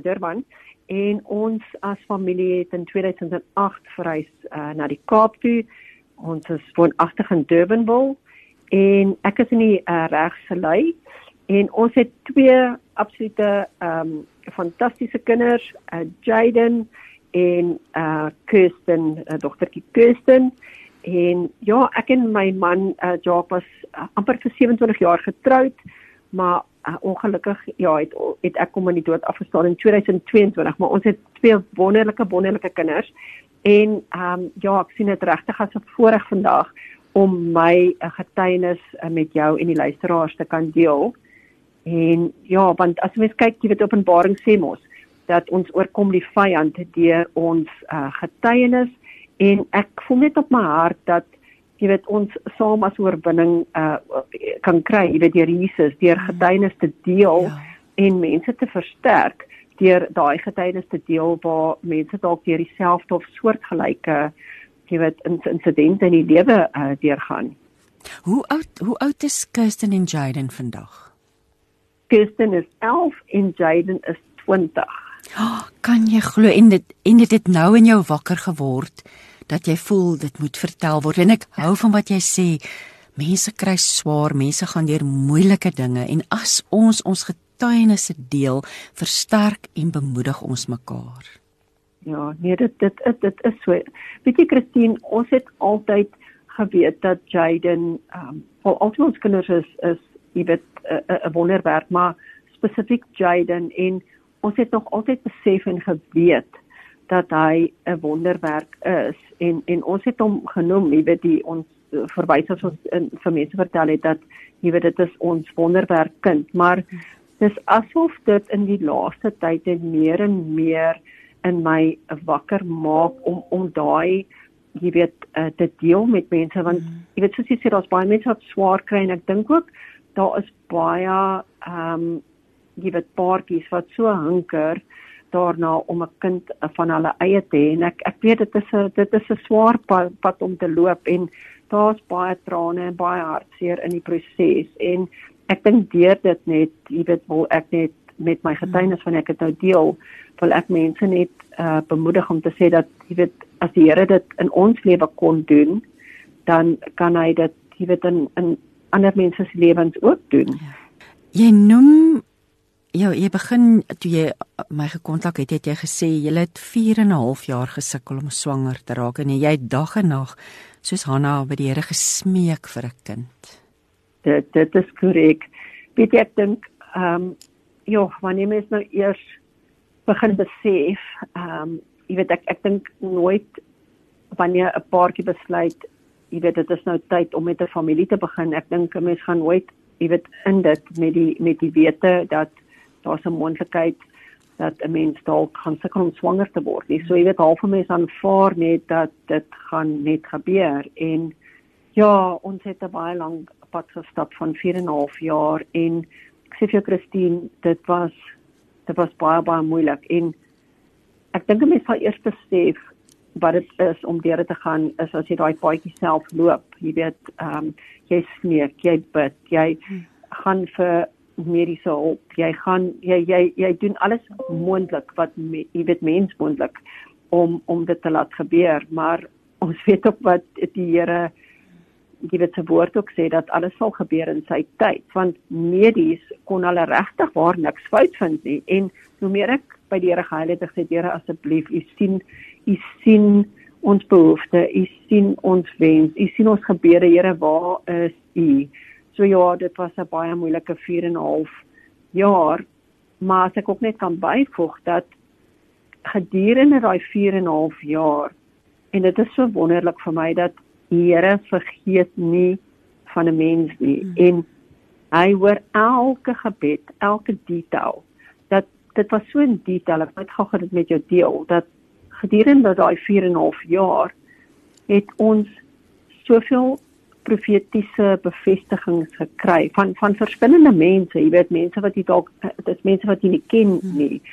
E: en ons as familie het in 2008 verhuis na die Kaap toe. Ons is woonagtig in Durbanville en ek is in die regse lei en ons het 2 absolute fantastiese kinders, Jaden en Kirsten, dogtertjie Kirsten. En ja, ek en my man Jacques was amper vir 27 jaar getroud, maar ongelukkig het ek kom in die dood afgestaan in 2022, maar ons het 2 wonderlike kinders en ek sien dit regtig as 'n voorreg vandag om my getuienis met jou en die luisteraars te kan deel. En ja, want as mens kyk, jy weet Openbaring sê mos dat ons oorkom die vyand deur ons getuienis. En ek voel net op my hart dat, jy weet, ons saam as oorwinning kan kry, jy weet, deur Jesus, deur getuienis te deel en mense te versterk, deur daai getuienis te deel waar mense dalk deur dieselfde of soortgelyke, jy weet, insidente in die lewe deurgaan.
A: Hoe oud is Kirsten en Jaden vandag?
E: Kirsten is 11 en Jaden is 20.
A: Kan jy glo en dit het nou in jou wakker geword dat jy voel dit moet vertel word en ek hou van wat jy sê, mense kry swaar, mense gaan deur moeilike dinge en as ons getuienisse deel, versterk en bemoedig ons mekaar.
E: Ja, nee, dit is so. Weet jy Christine, ons het altyd geweet dat Jaden, al ons kinders is jy weet, 'n wonderwerk, maar spesifiek Jaden en ons het nog altyd besef en geweet dat hy 'n wonderwerk is en ons het hom genoem, jy weet, ons verwys as ons vir mense vertel het dat jy weet dit is ons wonderwerk kind, maar dis asof dit in die laaste tyd meer en meer in my wakker maak om daai jy weet te deel met mense want jy weet soos jy sê daar's baie mense wat swaar kry en ek dink ook daar is baie jy weet paartjies wat so hunker daarna om 'n kind van hulle eie te hê en ek weet dit is 'n swaar pad om te loop en daar's baie trane en baie hartseer in die proses en ek dink deur dit net jy weet wil ek net met my getuienis van ek het nou deel wil ek mense net bemoedig om te sê dat jy weet as die Here dit in ons lewe kon doen dan kan hy dit jy weet in ander mense se lewens ook doen.
A: Jy noem jy begin toe jy my gekontak het jy gesê jy het 4,5 jaar gesukkel om swanger te raak en jy het dag en nag soos Hanna by die Here gesmeek vir 'n kind.
E: Dit is korrek. Weet jy ek dink wanneer mens nou eers begin besef jy weet, ek dink nooit wanneer 'n paartjie besluit, jy weet, dit is nou tyd om met 'n familie te begin. Ek dink 'n mens gaan nooit, jy weet, in dit met die wete dat daar's 'n moontlikheid dat 'n mens dalk gaan sukkel om swanger te word nie. So jy weet, half van mense aanvaar net dat dit gaan net gebeur. En ja, ons het 'n baie lang pad gestap van 4,5 jaar en ek sê vir jou Christine, dit was baie moeilik en ek dink 'n mens sal eers besef wat dit is om deur te gaan is as jy daai paadjie self loop. Jy weet, jy smeek, jy bid, jy gaan vir mediese hulp, jy doen alles moontlik wat jy weet mens moontlik om dit te laat gebeur, maar ons weet ook wat die Here jy weet sy woord ook sê dat alles sal gebeur in sy tyd, want medies kon hulle regtig waar niks fout vind nie en hoe meer ek by die Here gehuil het, ek sê Here asseblief, U sien ons behoefte, U sien ons wens, U sien ons gebede, Here, waar is U? So ja, dit was 'n baie moeilike 4,5 jaar, maar as ek ook net kan byvoeg dat gedurende daai 4,5 jaar, en dit is so wonderlik vir my dat die Here vergeet nie van 'n mens nie, en hy hoor elke gebed, elke detail, dat dit was so in detail, ek moet gou dit met jou deel, dat gedurende daai 4,5 jaar het ons soveel profetiese bevestigings gekry van verskillende mense, jy weet mense wat jy dalk, dit is mense wat jy nie ken nie,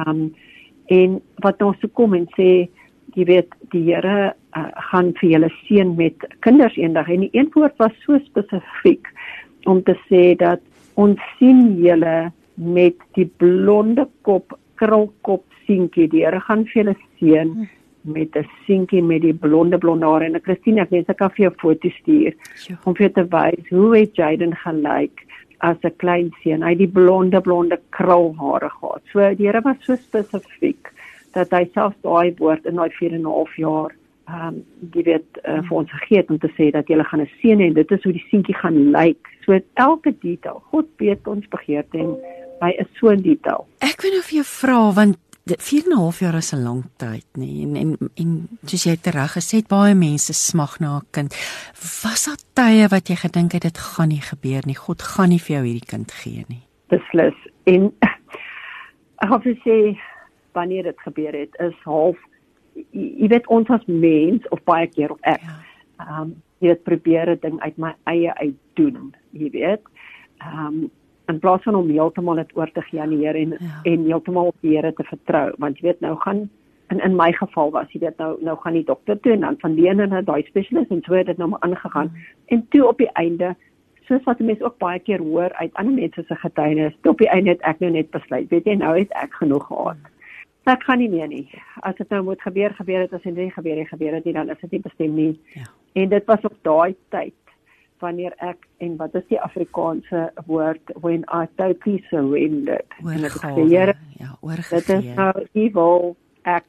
E: en wat nou so kom en sê, jy weet, die Here gaan vir julle seën met kinders eendag, en die een woord was so spesifiek om te sê dat ons sien julle met die blonde kop, krulkop seentjie, die Here gaan vir julle seën met 'n seentjie met die blonde hare, en Christine, ek wens ek kan vir jou foto stuur, om vir jou te wys, hoe het Jaden gelyk as 'n klein seun, hy het die blonde krulhare gehad, so die Here was so spesifiek, dat hy selfs daai woord in daai 4,5 jaar, jy weet, vir ons gegee het om te sê, dat julle gaan 'n seun hê, en dit is hoe die seentjie gaan lyk, so elke detail, God weet ons begeerte, en hy is so in detail.
A: Ek wil nou vir jou vra, want 4,5 jaar is 'n lang tyd, nee, en soos jy reg gesê het, baie mense smag na 'n kind. Was daar tye wat jy gedink het, dit gaan nie gebeur nie, God gaan nie vir jou hierdie kind gee nie?
E: Beslis, en ek gaan vir sê, wanneer dit gebeur het, is half, jy weet, ons as mens, of baie keer, of ek, jy weet, probeer 'n ding uit my eie uitdoen, jy weet, in plaas van om heeltemal dit oor te gee aan die Here en heeltemal op die Here te vertrou, want jy weet, nou gaan, in my geval was, jy weet, nou gaan die dokter toe, en dan van die ene na daai spesialist, en so het dit nou maar aangegaan, en toe op die einde, soos wat mense ook baie keer hoor, uit ander mense se getuienis, toe op die einde het ek nou net besluit, weet jy, nou het ek genoeg gehad. Ek gaan nie meer nie, as dit nou moet gebeur het, as dit nie gebeur het nie, dan is dit nie bestem nie, en dit was op daai tyd, wanneer ek, en wat is die Afrikaanse woord, when I totally surrendered, en ek sê, Here, dit is nou evil, ek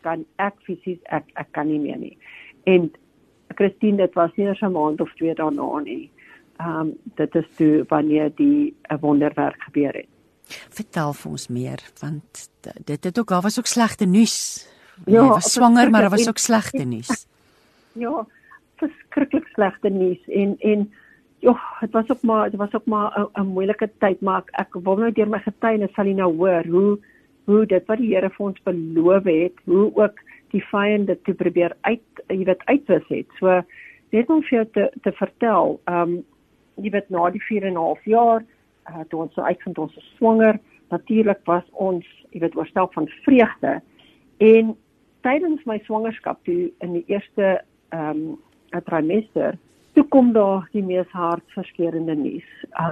E: kan nie meer nie, en Christine, dit was nie eers 'n maand of 2 daarna nie, dit is toe, wanneer die wonderwerk gebeur het.
A: Vertel vir ons meer, want daar was ook slegte nuus. Jy was swanger, maar daar was ook slegte nuus.
E: Ja, verskriklik slegte nuus, en ja, het was ook maar 'n moeilike tyd, maar ek wil nou deur my getuienis sal jy nou hoor, hoe dit wat die Here vir ons beloof het, hoe ook die vyand dit te probeer uitwis het. So, net om vir jou te vertel, jy weet, na die 4,5 jaar, toe ons so uitvind, ons is swanger, natuurlik was ons, jy weet, oorstel van vreugde, en tydens my swangerskap, toe in die eerste trimester, toe kom daar die mees hartverskeurende nuus.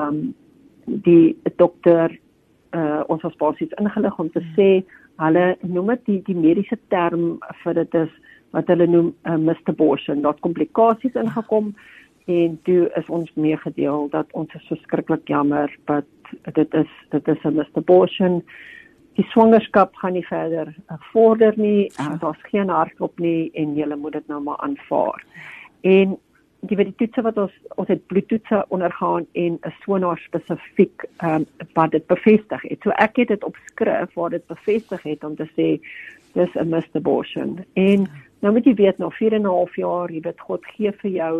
E: Die dokter, ons was basies ingelig om te sê, hulle noem dit die mediese term vir dit is, wat hulle noem missed abortion, daar het komplikasies ingekom, en toe is ons meegedeel dat ons is verskriklik jammer, dat dit is 'n missed abortion. Die swangerskap gaan nie verder vorder nie, daar's geen hartklop nie, en julle moet dit nou maar aanvaar. En jy weet, die toetse wat ons het bloedtoetse ondergaan, en 'n sonar spesifiek wat dit bevestig het. So ek het dit op skrif waar dit bevestig het, om te sê, dis 'n missed abortion. En nou moet jy weet, na 4,5 jaar, jy weet, God gee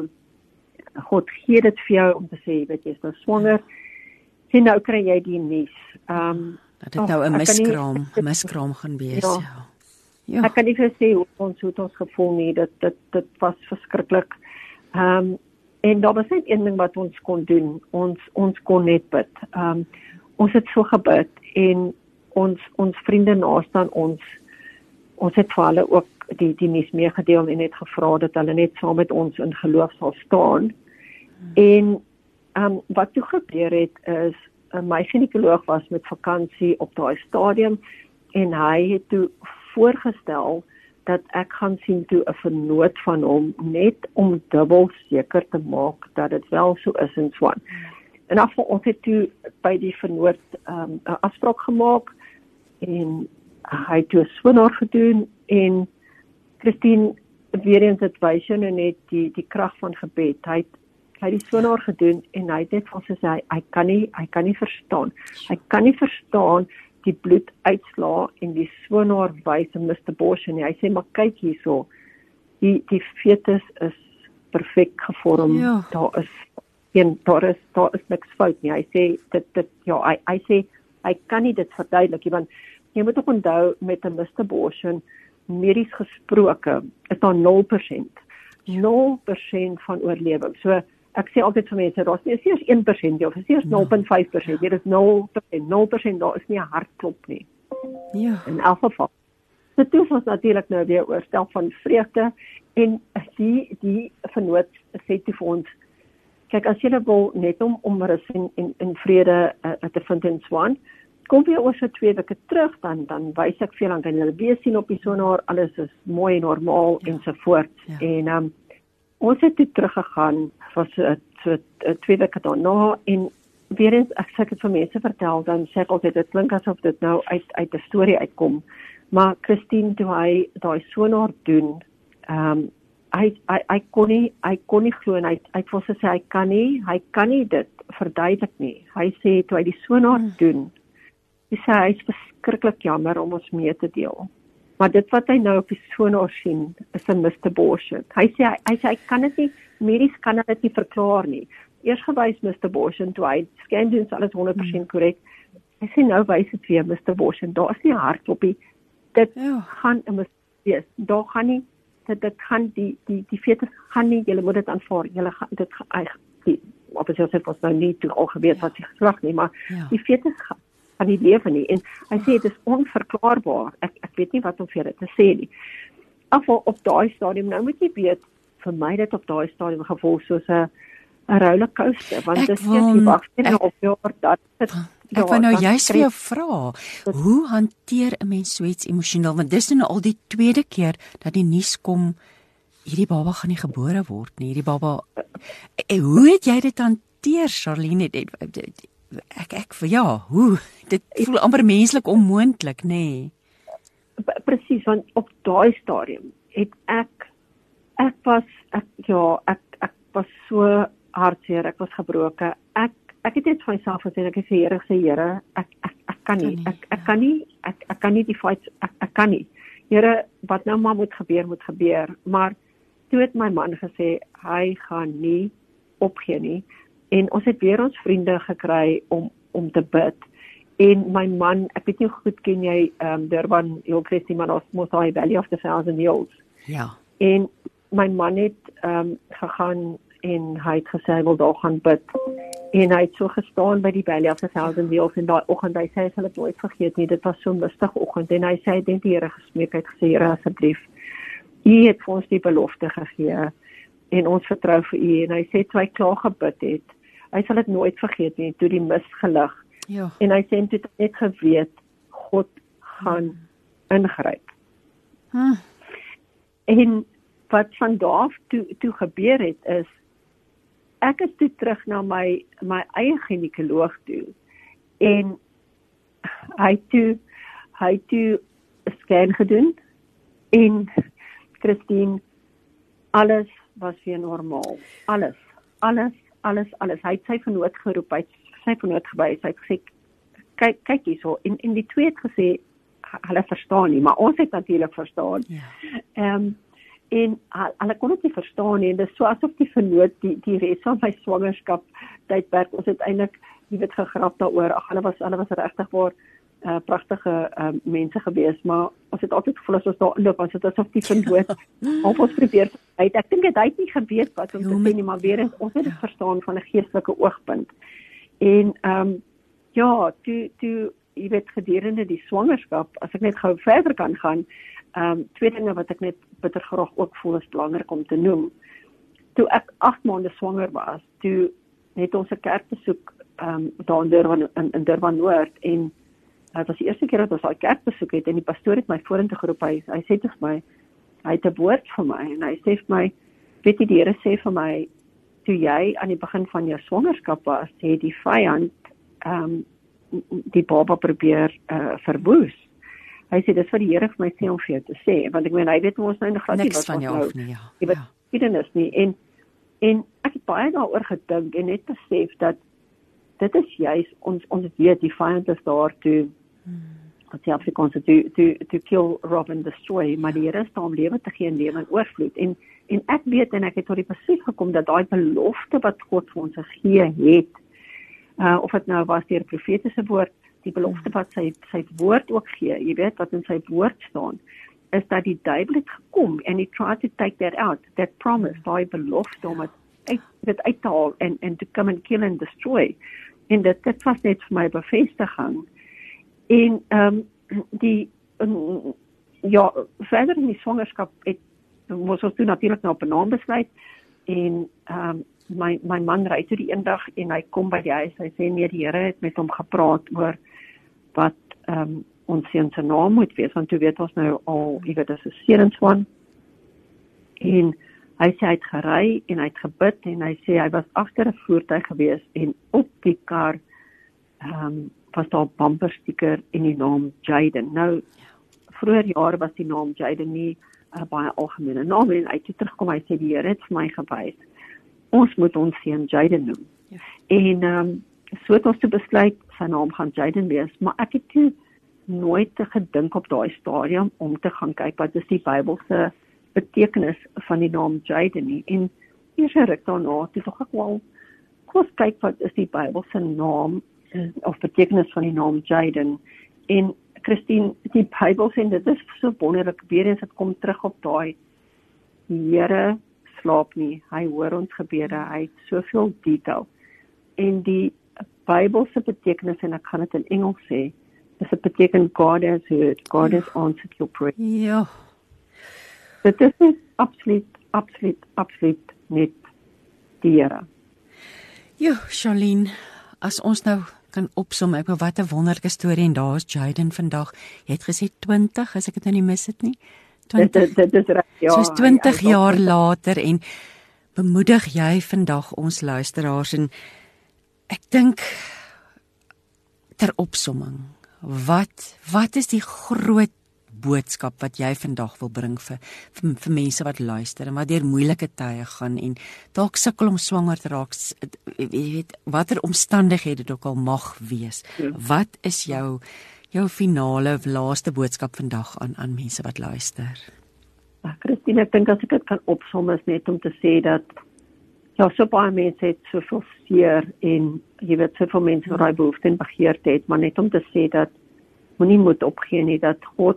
E: dit vir jou om te sê, weet jy, is nou swanger, sien nou kry jy die nuus.
A: Dat dit nou 'n miskraam gaan wees, ja.
E: Ek kan nie vir sê hoe ons gevoel nie, dit was verskriklik. En daar was net een ding wat ons kon doen, ons kon net bid. Ons het so gebid, en ons vriende naaste ons het vir hulle ook die nuus meegedeel en net gevra dat hulle net saam met ons in geloof sal staan. En wat toe gebeur het is, my ginekoloog was met vakansie op daai stadium, en hy het toe voorgestel dat ek gaan sien toe 'n vernoot van hom, net om dubbel seker te maak dat dit wel so is en so aan. En afval ons het toe by die vernoot 'n afspraak gemaak, en hy het toe 'n swanger gedoen, en Christine, weer eens het wys jou nou net die krag van gebed. Hy het die swanger gedoen, en hy het net van gesê, hy kan nie verstaan. Hy kan nie verstaan die bloed uitslaa en die swanger wys 'n missed abortion. Hy sê, maar kyk hierso, die fetus is perfek gevorm. Ja. Daar is niks fout nie. Hy sê hy sê hy kan nie dit verduidelik nie, want jy moet ook onthou, met 'n missed abortion, medies gesproke, is daar 0% van oorlewing. So ek sê altyd vir mense, daar's nie eers 1% of eers 0.5%, dit is 0%, daar is nie 'n hartklop nie.
A: Ja.
E: In elk geval. So toe was natuurlik nou weer oorstel van vreugde, en die vernoot sê toe vir ons, kyk, as jy wil net om rus en vrede te vind in Swan, kom weer oor so 2 weke terug, dan wys ek veel, dan kan julle weer sien op die sonaar, alles is mooi en normaal, ensovoorts. En ons het toe teruggegaan, was so 2 weke daarna, en weer eens, ek sê dit vir mense vertel, dan sê ek altyd, dit klink asof dit nou uit 'n storie uitkom, maar Christine, toe hy daai sonaar doen, hy kon nie glo, en hy het vir sy sê, hy kan nie dit verduidelik nie. Hy sê, toe hy die sonaar doen, hy sê, hy is verskriklik jammer om ons mee te deel. Maar dit wat hy nou op die sonaar sien, is 'n missed abortion. Hy sê, hy kan dit nie, medies kan dit nie verklaar nie. Eers gewys missed abortion, toe hy scan doen, is alles 100% korrek. Hy sê, nou wys dit weer missed abortion. Daar is nie 'n hartklopie. Dit gaan 'n missed wees. Daar gaan nie, dit gaan die fetus gaan nie, julle moet dit aanvaar. Julle gaan dit op die selfs was nou nie toe al geweet wat sy geslag nie, maar die fetus gaan nie lewe nie. En hy sê, dit is onverklaarbaar. Ek weet nie wat om vir dit te sê nie. Afval op daai stadium, nou moet jy weet, vir my dit op daai stadium gevoel soos 'n rollercoaster, want dit is die wagte op jaar dat
A: ek wou nou juist vir jou vra, hoe hanteer 'n mens so iets emosioneel, want dis nou al die tweede keer dat die nuus kom, hierdie baba gaan nie gebore word nie, hierdie baba, hoe het jy dit hanteer, Charlene? Hoe? Dit voel amper menslik onmoontlik, nê? Nee.
E: Presies, want op daai stadium het ek was so hartseer, ek was gebroken. Ek het net vir myself gesê, ek sê, Here, ek kan nie, ek kan nie die fights, ek kan nie. Here, wat nou maar moet gebeur, maar toe het my man gesê, hy gaan nie opgee nie, en ons het weer ons vriende gekry om te bid, en my man, ek weet nie hoe goed ken jy Durban, Hill Christie, maar ons moes daai Valley of the Thousand Hills.
A: Ja.
E: En my man het gegaan, en hy het gesê, hy wil daar gaan bid, en hy het so gestaan by die Valley of the Thousand Hills, en daai oggend, hy sê, hy sal het nooit vergeet nie, dit was so 'n mistige oggend, en hy sê, hy het die Here gesmeek, hy het gesê, Here, asseblief, U het vir ons die belofte gegee, en ons vertrou vir U, en hy sê, toe hy klaar gebid het, hy sal dit nooit vergeet nie, toe die mis gelig, en hy sê, toe net geweet, God gaan ingryp. En wat van daar af toe gebeur het, is, ek is toe terug na my eie ginekoloog toe, en hy toe 'n scan gedoen, en Christine, alles was weer normaal, alles, hy het sy vernoot geroep, hy het sy vernoot gewys, hy het gesê, kyk hierso, en die twee het gesê, hulle verstaan nie, maar ons het natuurlik verstaan. En hulle kon dit nie verstaan nie, en dit is so asof die vernoot die res van my swangerskap tydperk, ons het eintlik gegrap daaroor, hulle was regtig waar pragtige mense gewees, maar ons het altyd gevoel as ons daar inloop, ons het asof die vernoot of ons probeer uit. Ek dink hy het nie geweet wat om te sê nie, maar weer eens, ons het dit verstaan van 'n geestelike oogpunt. En toe jy weet, gedurende die swangerskap, as ek net gou verder kan gaan, twee dinge wat ek net bitter graag ook voel is belangrik om te noem. Toe ek 8 maande swanger was, toe het ons 'n kerkbesoek daar in Durban Noord, en dit was die eerste keer dat ons daai kerkbesoek het, en die pastoor het my vorentoe geroep, hy sê vir my, hy het 'n woord vir my, en hy sê vir my, weet jy, die Here sê vir my, toe jy aan die begin van jou swangerskap was, het die vyand die baba probeer verwoes. Hy sê, dis wat die Here vir my sê om vir jou te sê, want ek meen, hy weet ons nou nog glad nie wat
A: van jou af nie,
E: jy weet, geskiedenis nie, en ek het baie daaroor gedink, en net besef dat dit is juist, ons weet, die vyand is daar toe, wat die Afrikaanse, to kill, rob and destroy, maar die Here is daar om lewe te gee en lewe in oorvloed, en ek weet, en ek het tot die besef gekom, dat daai belofte wat God vir ons gegee het, of het nou was deur profetiese woord, die belofte wat sy woord ook gee, jy weet, wat in sy woord staan, is dat die duiwel het gekom, and he tried to take that out, that promise, daai belofte, om dit uit te haal, en to come and kill and destroy, en dit was net vir my bevestiging, en verder in die swangerskap, moes ons toe natuurlik nou op 'n naam besluit, en my man ry toe die eendag, en hy kom by die huis, hy sê, nee, die Here het met hom gepraat oor wat ons seun se naam moet wees, want toe weet ons nou al, jy weet, dis 'n seurenswan, en hy sê, hy het gery, en hy het gebid, en hy sê, hy was agter 'n voertuig gewees, en op die kar, was daar 'n bumpersticker en die naam Jaden. Nou, vroeër jare was die naam Jaden nie 'n baie algemene naam, en hy het terugkom, hy sê, die Here het vir my gewys, ons moet ons seun Jaden noem. En so het ons te besluit, sy naam gaan Jaden wees, maar ek het toe nooit gedink op daai stadium om te gaan kyk wat is die Bybelse betekenis van die naam Jaden nie. En eers ruk daarna, toe dog ek wel, kom ons kyk wat is die Bybelse naam of betekenis van die naam Jaden. En Christine, die Bybel sê, dit is so wonderlik, weer eens het kom terug op daai, die Here slaap nie, hy hoor ons gebede, hy het soveel detail. En die Bybelse betekenis, en ek gaan dit in Engels sê, is dit beteken God has heard, God has answered your prayer.
A: Ja.
E: Dit is absoluut net die Here.
A: Jo, Charlene, as ons nou kan opsom, ek wat 'n wonderlike storie, en daar is Jaden vandag, jy het gesê 20, as ek dit nou nie mis het nie, 20,
E: dit is reg, ja.
A: Soos 20 jaar later, en bemoedig jy vandag ons luisteraars, en ek dink, ter opsomming, wat is die groot boodskap wat jy vandag wil bring vir mense wat luister, en wat deur moeilike tye gaan, en dalk sukkel om swanger te raak, jy weet, watter omstandighede dit ook al mag wees, wat is jou finale, laaste boodskap vandag aan mense wat luister?
E: Christine, ek dink as ek dit kan opsom, is net om te sê dat, so baie mense het soveel seer, en jy weet, soveel mense wat daai behoefte en begeerte het, maar net om te sê dat, moenie moed opgee nie, dat God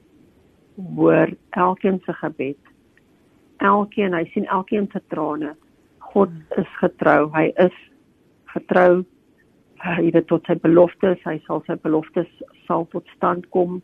E: hoor elkeen se gebed, hy sien elkeen se trane, God is getrou, hy is getrou, jy weet, tot sy beloftes, hy sal sy beloftes sal tot stand kom.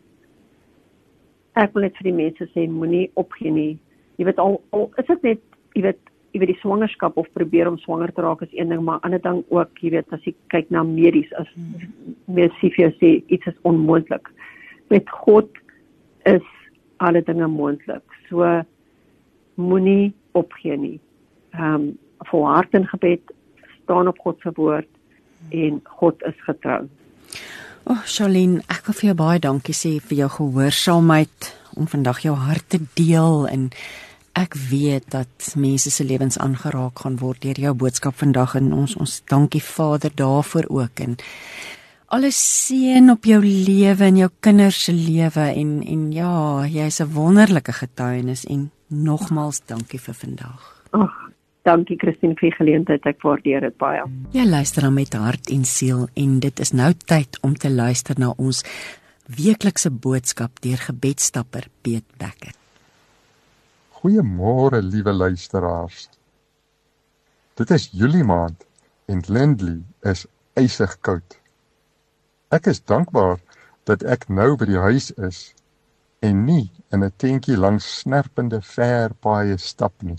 E: Ek wil net vir die mense sê, moenie opgee nie, jy weet, al is dit net, jy weet die swangerskap, of probeer om swanger te raak is een ding, maar ander ding ook, jy weet, as jy kyk na medies, as mense vir jou sê, iets is onmoontlik, met God is alle dinge moontlik, so moenie opgee nie, volhard in gebed, staan op God se woord, en God is getrou.
A: Charlene, ek wil vir jou baie dankie sê vir jou gehoorsaamheid, om vandag jou hart te deel, en ek weet dat mense se lewens aangeraak gaan word deur jou boodskap vandag, en ons dankie Vader daarvoor ook, en Alles seën op jou lewe en jou kinders se lewe en ja, jy's 'n wonderlike getuienis en nogmaals dankie vir vandag.
E: Ag, dankie Christine vir die geleentheid, ek waardeer dit baie.
A: Jy luister dan met hart en siel en dit is nou tyd om te luister na ons weeklikse boodskap deur gebedstapper Piet Becker.
F: Goeiemôre liewe luisteraars. Dit is Julie maand en Lindley is ysig koud. Ek is dankbaar dat ek nou by die huis is en nie in 'n tentjie langs snerpende verpaaie stap nie.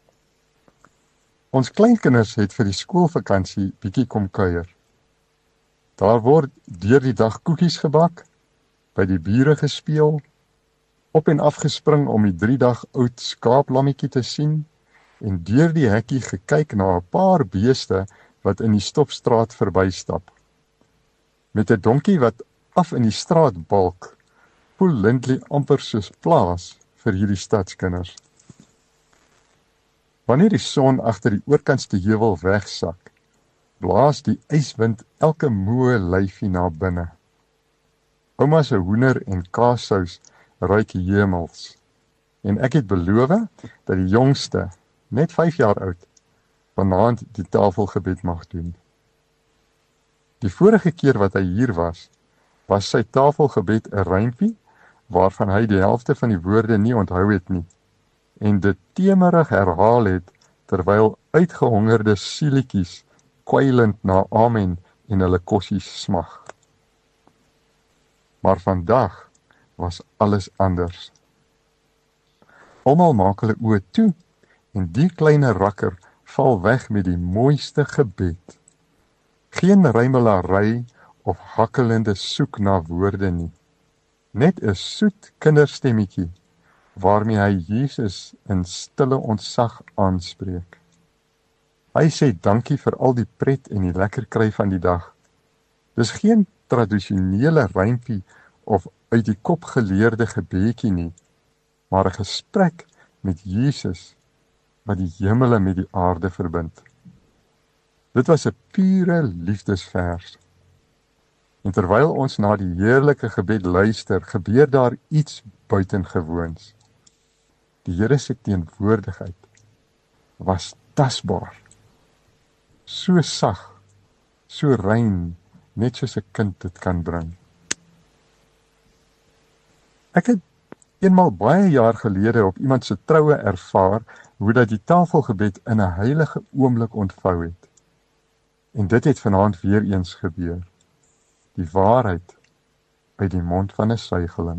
F: Ons kleinkinders het vir die skoolvakansie bietjie kom kuier. Daar word deur die dag koekies gebak, by die bure gespeel, op en af gespring om die 3 dag oud skaaplammetjie te sien en deur die hekkie gekyk na 'n paar beeste wat in die stopstraat verbystap. Met 'n donkie wat af in die straat balk, voel Lindley amper soos plaas vir hierdie stadskinders. Wanneer die son agter die oorkantste heuwel wegsak, blaas die yswind elke moe lyfie na binne. Ouma se hoender en kaassous ruik hemels, en ek het beloof dat die jongste, net 5 jaar oud, vanaand die tafelgebed mag doen. Die vorige keer wat hy hier was sy tafelgebed 'n rympie, waarvan hy die helfte van die woorde nie onthou het nie, en dit temerig herhaal het, terwyl uitgehongerde sielietjies kwijlend na amen en hulle kossies smag. Maar vandag was alles anders. Almal maak hulle oë toe, en die kleine rakker val weg met die mooiste gebed. Geen rymelary of hakkelende soek na woorde nie. Net 'n soet kinderstemmetjie, waarmee hy Jesus in stille ontzag aanspreek. Hy sê dankie vir al die pret en die lekker kry van die dag. Dis geen tradisionele rympie of uit die kop geleerde gebedjie nie, maar 'n gesprek met Jesus wat die hemele met die aarde verbind. Dit was 'n pure liefdesvers. En terwyl ons na die heerlike gebed luister, gebeur daar iets buitengewoons. Die Here se teenwoordigheid was tasbaar. So sag, so rein, net soos 'n kind dit kan bring. Ek het eenmal baie jaar gelede op iemand se troue ervaar hoe dat die tafelgebed in 'n heilige oomblik ontvou het. En dit het vanaand weer eens gebeur. Die waarheid uit die mond van 'n suigeling.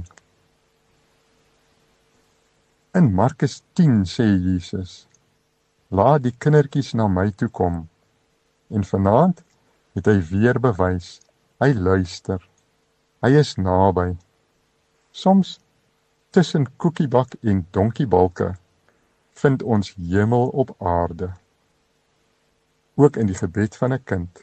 F: In Markus 10 sê Jesus, laat die kindertjies na my toe kom. En vanaand het hy weer bewys, hy luister, hy is naby. Soms tussen koekiebak en donkiebalke vind ons hemel op aarde. Ook in die gebed van 'n kind.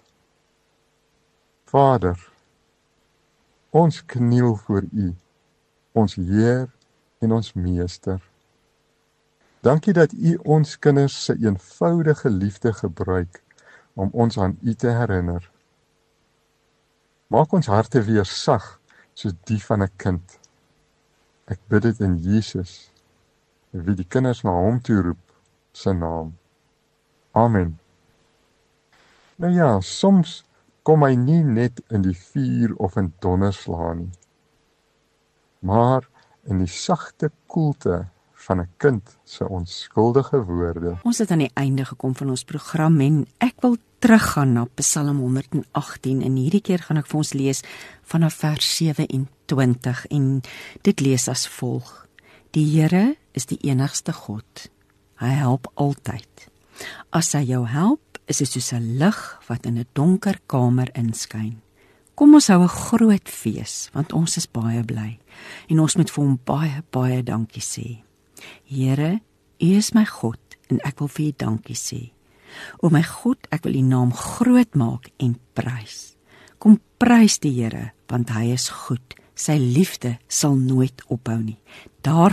F: Vader, ons kniel voor U, ons Heer en ons Meester. Dankie dat U ons kinders se eenvoudige liefde gebruik om ons aan U te herinner. Maak ons harte weer sag soos die van 'n kind. Ek bid dit in Jesus, wie die kinders na hom toe roep, se naam. Amen. Nou ja, soms kom hy nie net in die vuur of in donderslae nie, maar in die sagte koelte van 'n kind se onskuldige woorde.
A: Ons het aan die einde gekom van ons program en ek wil teruggaan na Psalm 118 en hierdie keer gaan ek vir ons lees vanaf vers 27 en dit lees as volg. Die Here is die enigste God. Hy help altyd. As hy jou help, is dit soos 'n lig wat in 'n donker kamer inskyn. Kom ons hou 'n groot fees, want ons is baie bly en ons moet vir hom baie, baie dankie sê. Here, U is my God en ek wil vir U dankie sê. O my God, ek wil U naam groot maak en prys. Kom prys die Here, want hy is goed. Sy liefde sal nooit ophou nie. Daarvan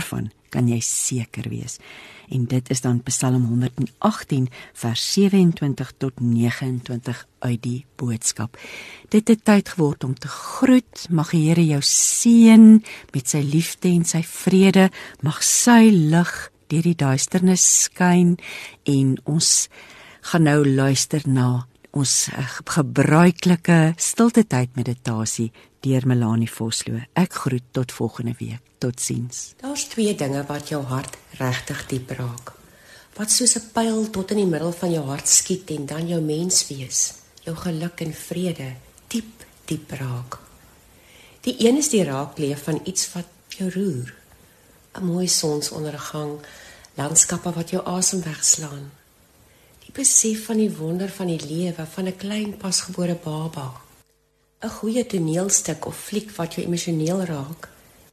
A: kan jy seker wees. En dit is dan Psalm 118 vers 27 tot 29 uit die boodskap. Dit het tyd geword om te groet. Mag die Here jou seën met sy liefde en sy vrede. Mag sy lig deur die duisternis skyn en ons gaan nou luister na ons gebruikelike stilte tyd meditasie deur Melanie Vosloo. Ek groet tot volgende week. Totsiens.
G: Daar's 2 dinge wat jou hart regtig diep raak. Wat soos 'n pyl tot in die middel van jou hart skiet en dan jou menswees, jou geluk en vrede diep, diep raak. Die een is die raakleef van iets wat jou roer. 'n Mooi sonsondergang, landskappe wat jou asem wegslaan. Die besef van die wonder van die lewe van 'n klein pasgebore baba. 'n Goeie toneelstuk of fliek wat jou emosioneel raak.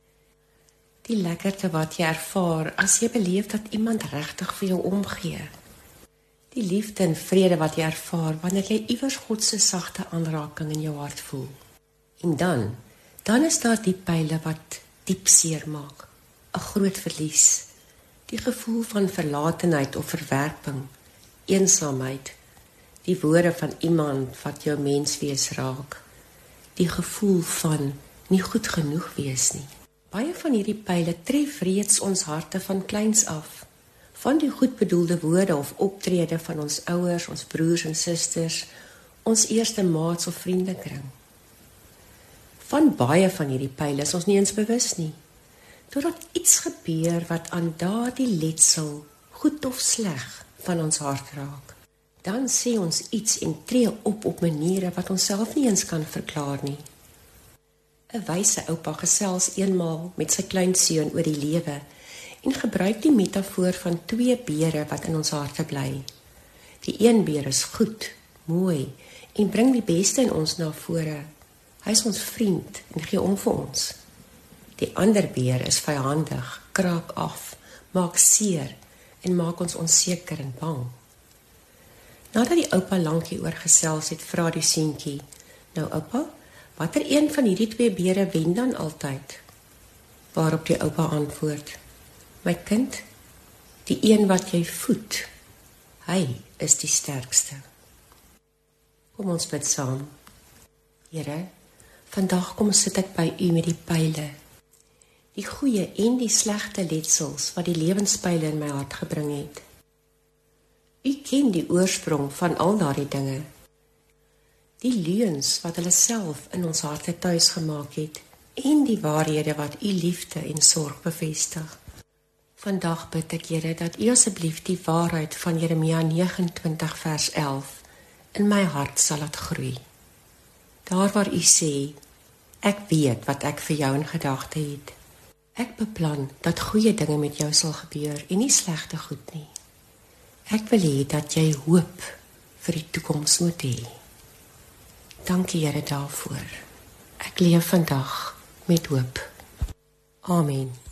G: Die lekkerte wat jy ervaar as jy beleef dat iemand regtig vir jou omgee. Die liefde en vrede wat jy ervaar wanneer jy iewers God se sagte aanraking in jou hart voel. En dan is daar die pyle wat diep seer maak. 'n Groot verlies. Die gevoel van verlatenheid of verwerping, eensaamheid. Die woorde van iemand wat jou menswees raak. Die gevoel van nie goed genoeg wees nie. Baie van hierdie pyle tref reeds ons harte van kleins af. Van die goedbedoelde woorde of optrede van ons ouers, ons broers en susters, ons eerste maats of vriendekring. Van baie van hierdie pyle is ons nie eens bewus nie. Totdat iets gebeur wat aan daardie letsel, goed of sleg, van ons hart raak. Dan sê ons iets en tree op maniere wat ons self nie eens kan verklaar nie. 'n Wyse oupa gesels eenmaal met sy kleinseun oor die lewe en gebruik die metafoor van 2 beere wat in ons harte bly. Die een beer is goed, mooi en bring die beste in ons na vore. Hy is ons vriend en gee om vir ons. Die ander beer is vyandig, kraak af, maak seer en maak ons onseker en bang. Nadat die oupa lank hieroor gesels het, vra die seentjie, nou oupa, watter een van hierdie 2 beere wen dan altyd? Waarop die oupa antwoord, my kind, die een wat jy voed, hy is die sterkste. Kom ons bid saam. Here, vandag kom sit ek by u met die pyle, die goeie en die slegte letsels wat die lewenspyle in my hart gebring het. U ken die oorsprong van al daardie dinge, die leuns wat hulle self in ons harte tuis gemaak het, en die waarhede wat u liefde en sorg bevestig. Vandag bid ek, Here, dat u asseblief die waarheid van Jeremia 29 vers 11 in my hart sal laat groei. Daar waar u sê, ek weet wat ek vir jou in gedagte het. Ek beplan dat goeie dinge met jou sal gebeur en nie slegte goed nie. Ek wil hê dat jy hoop vir die toekoms moet hê. Dankie, Here, daarvoor. Ek leef vandag met hoop. Amen.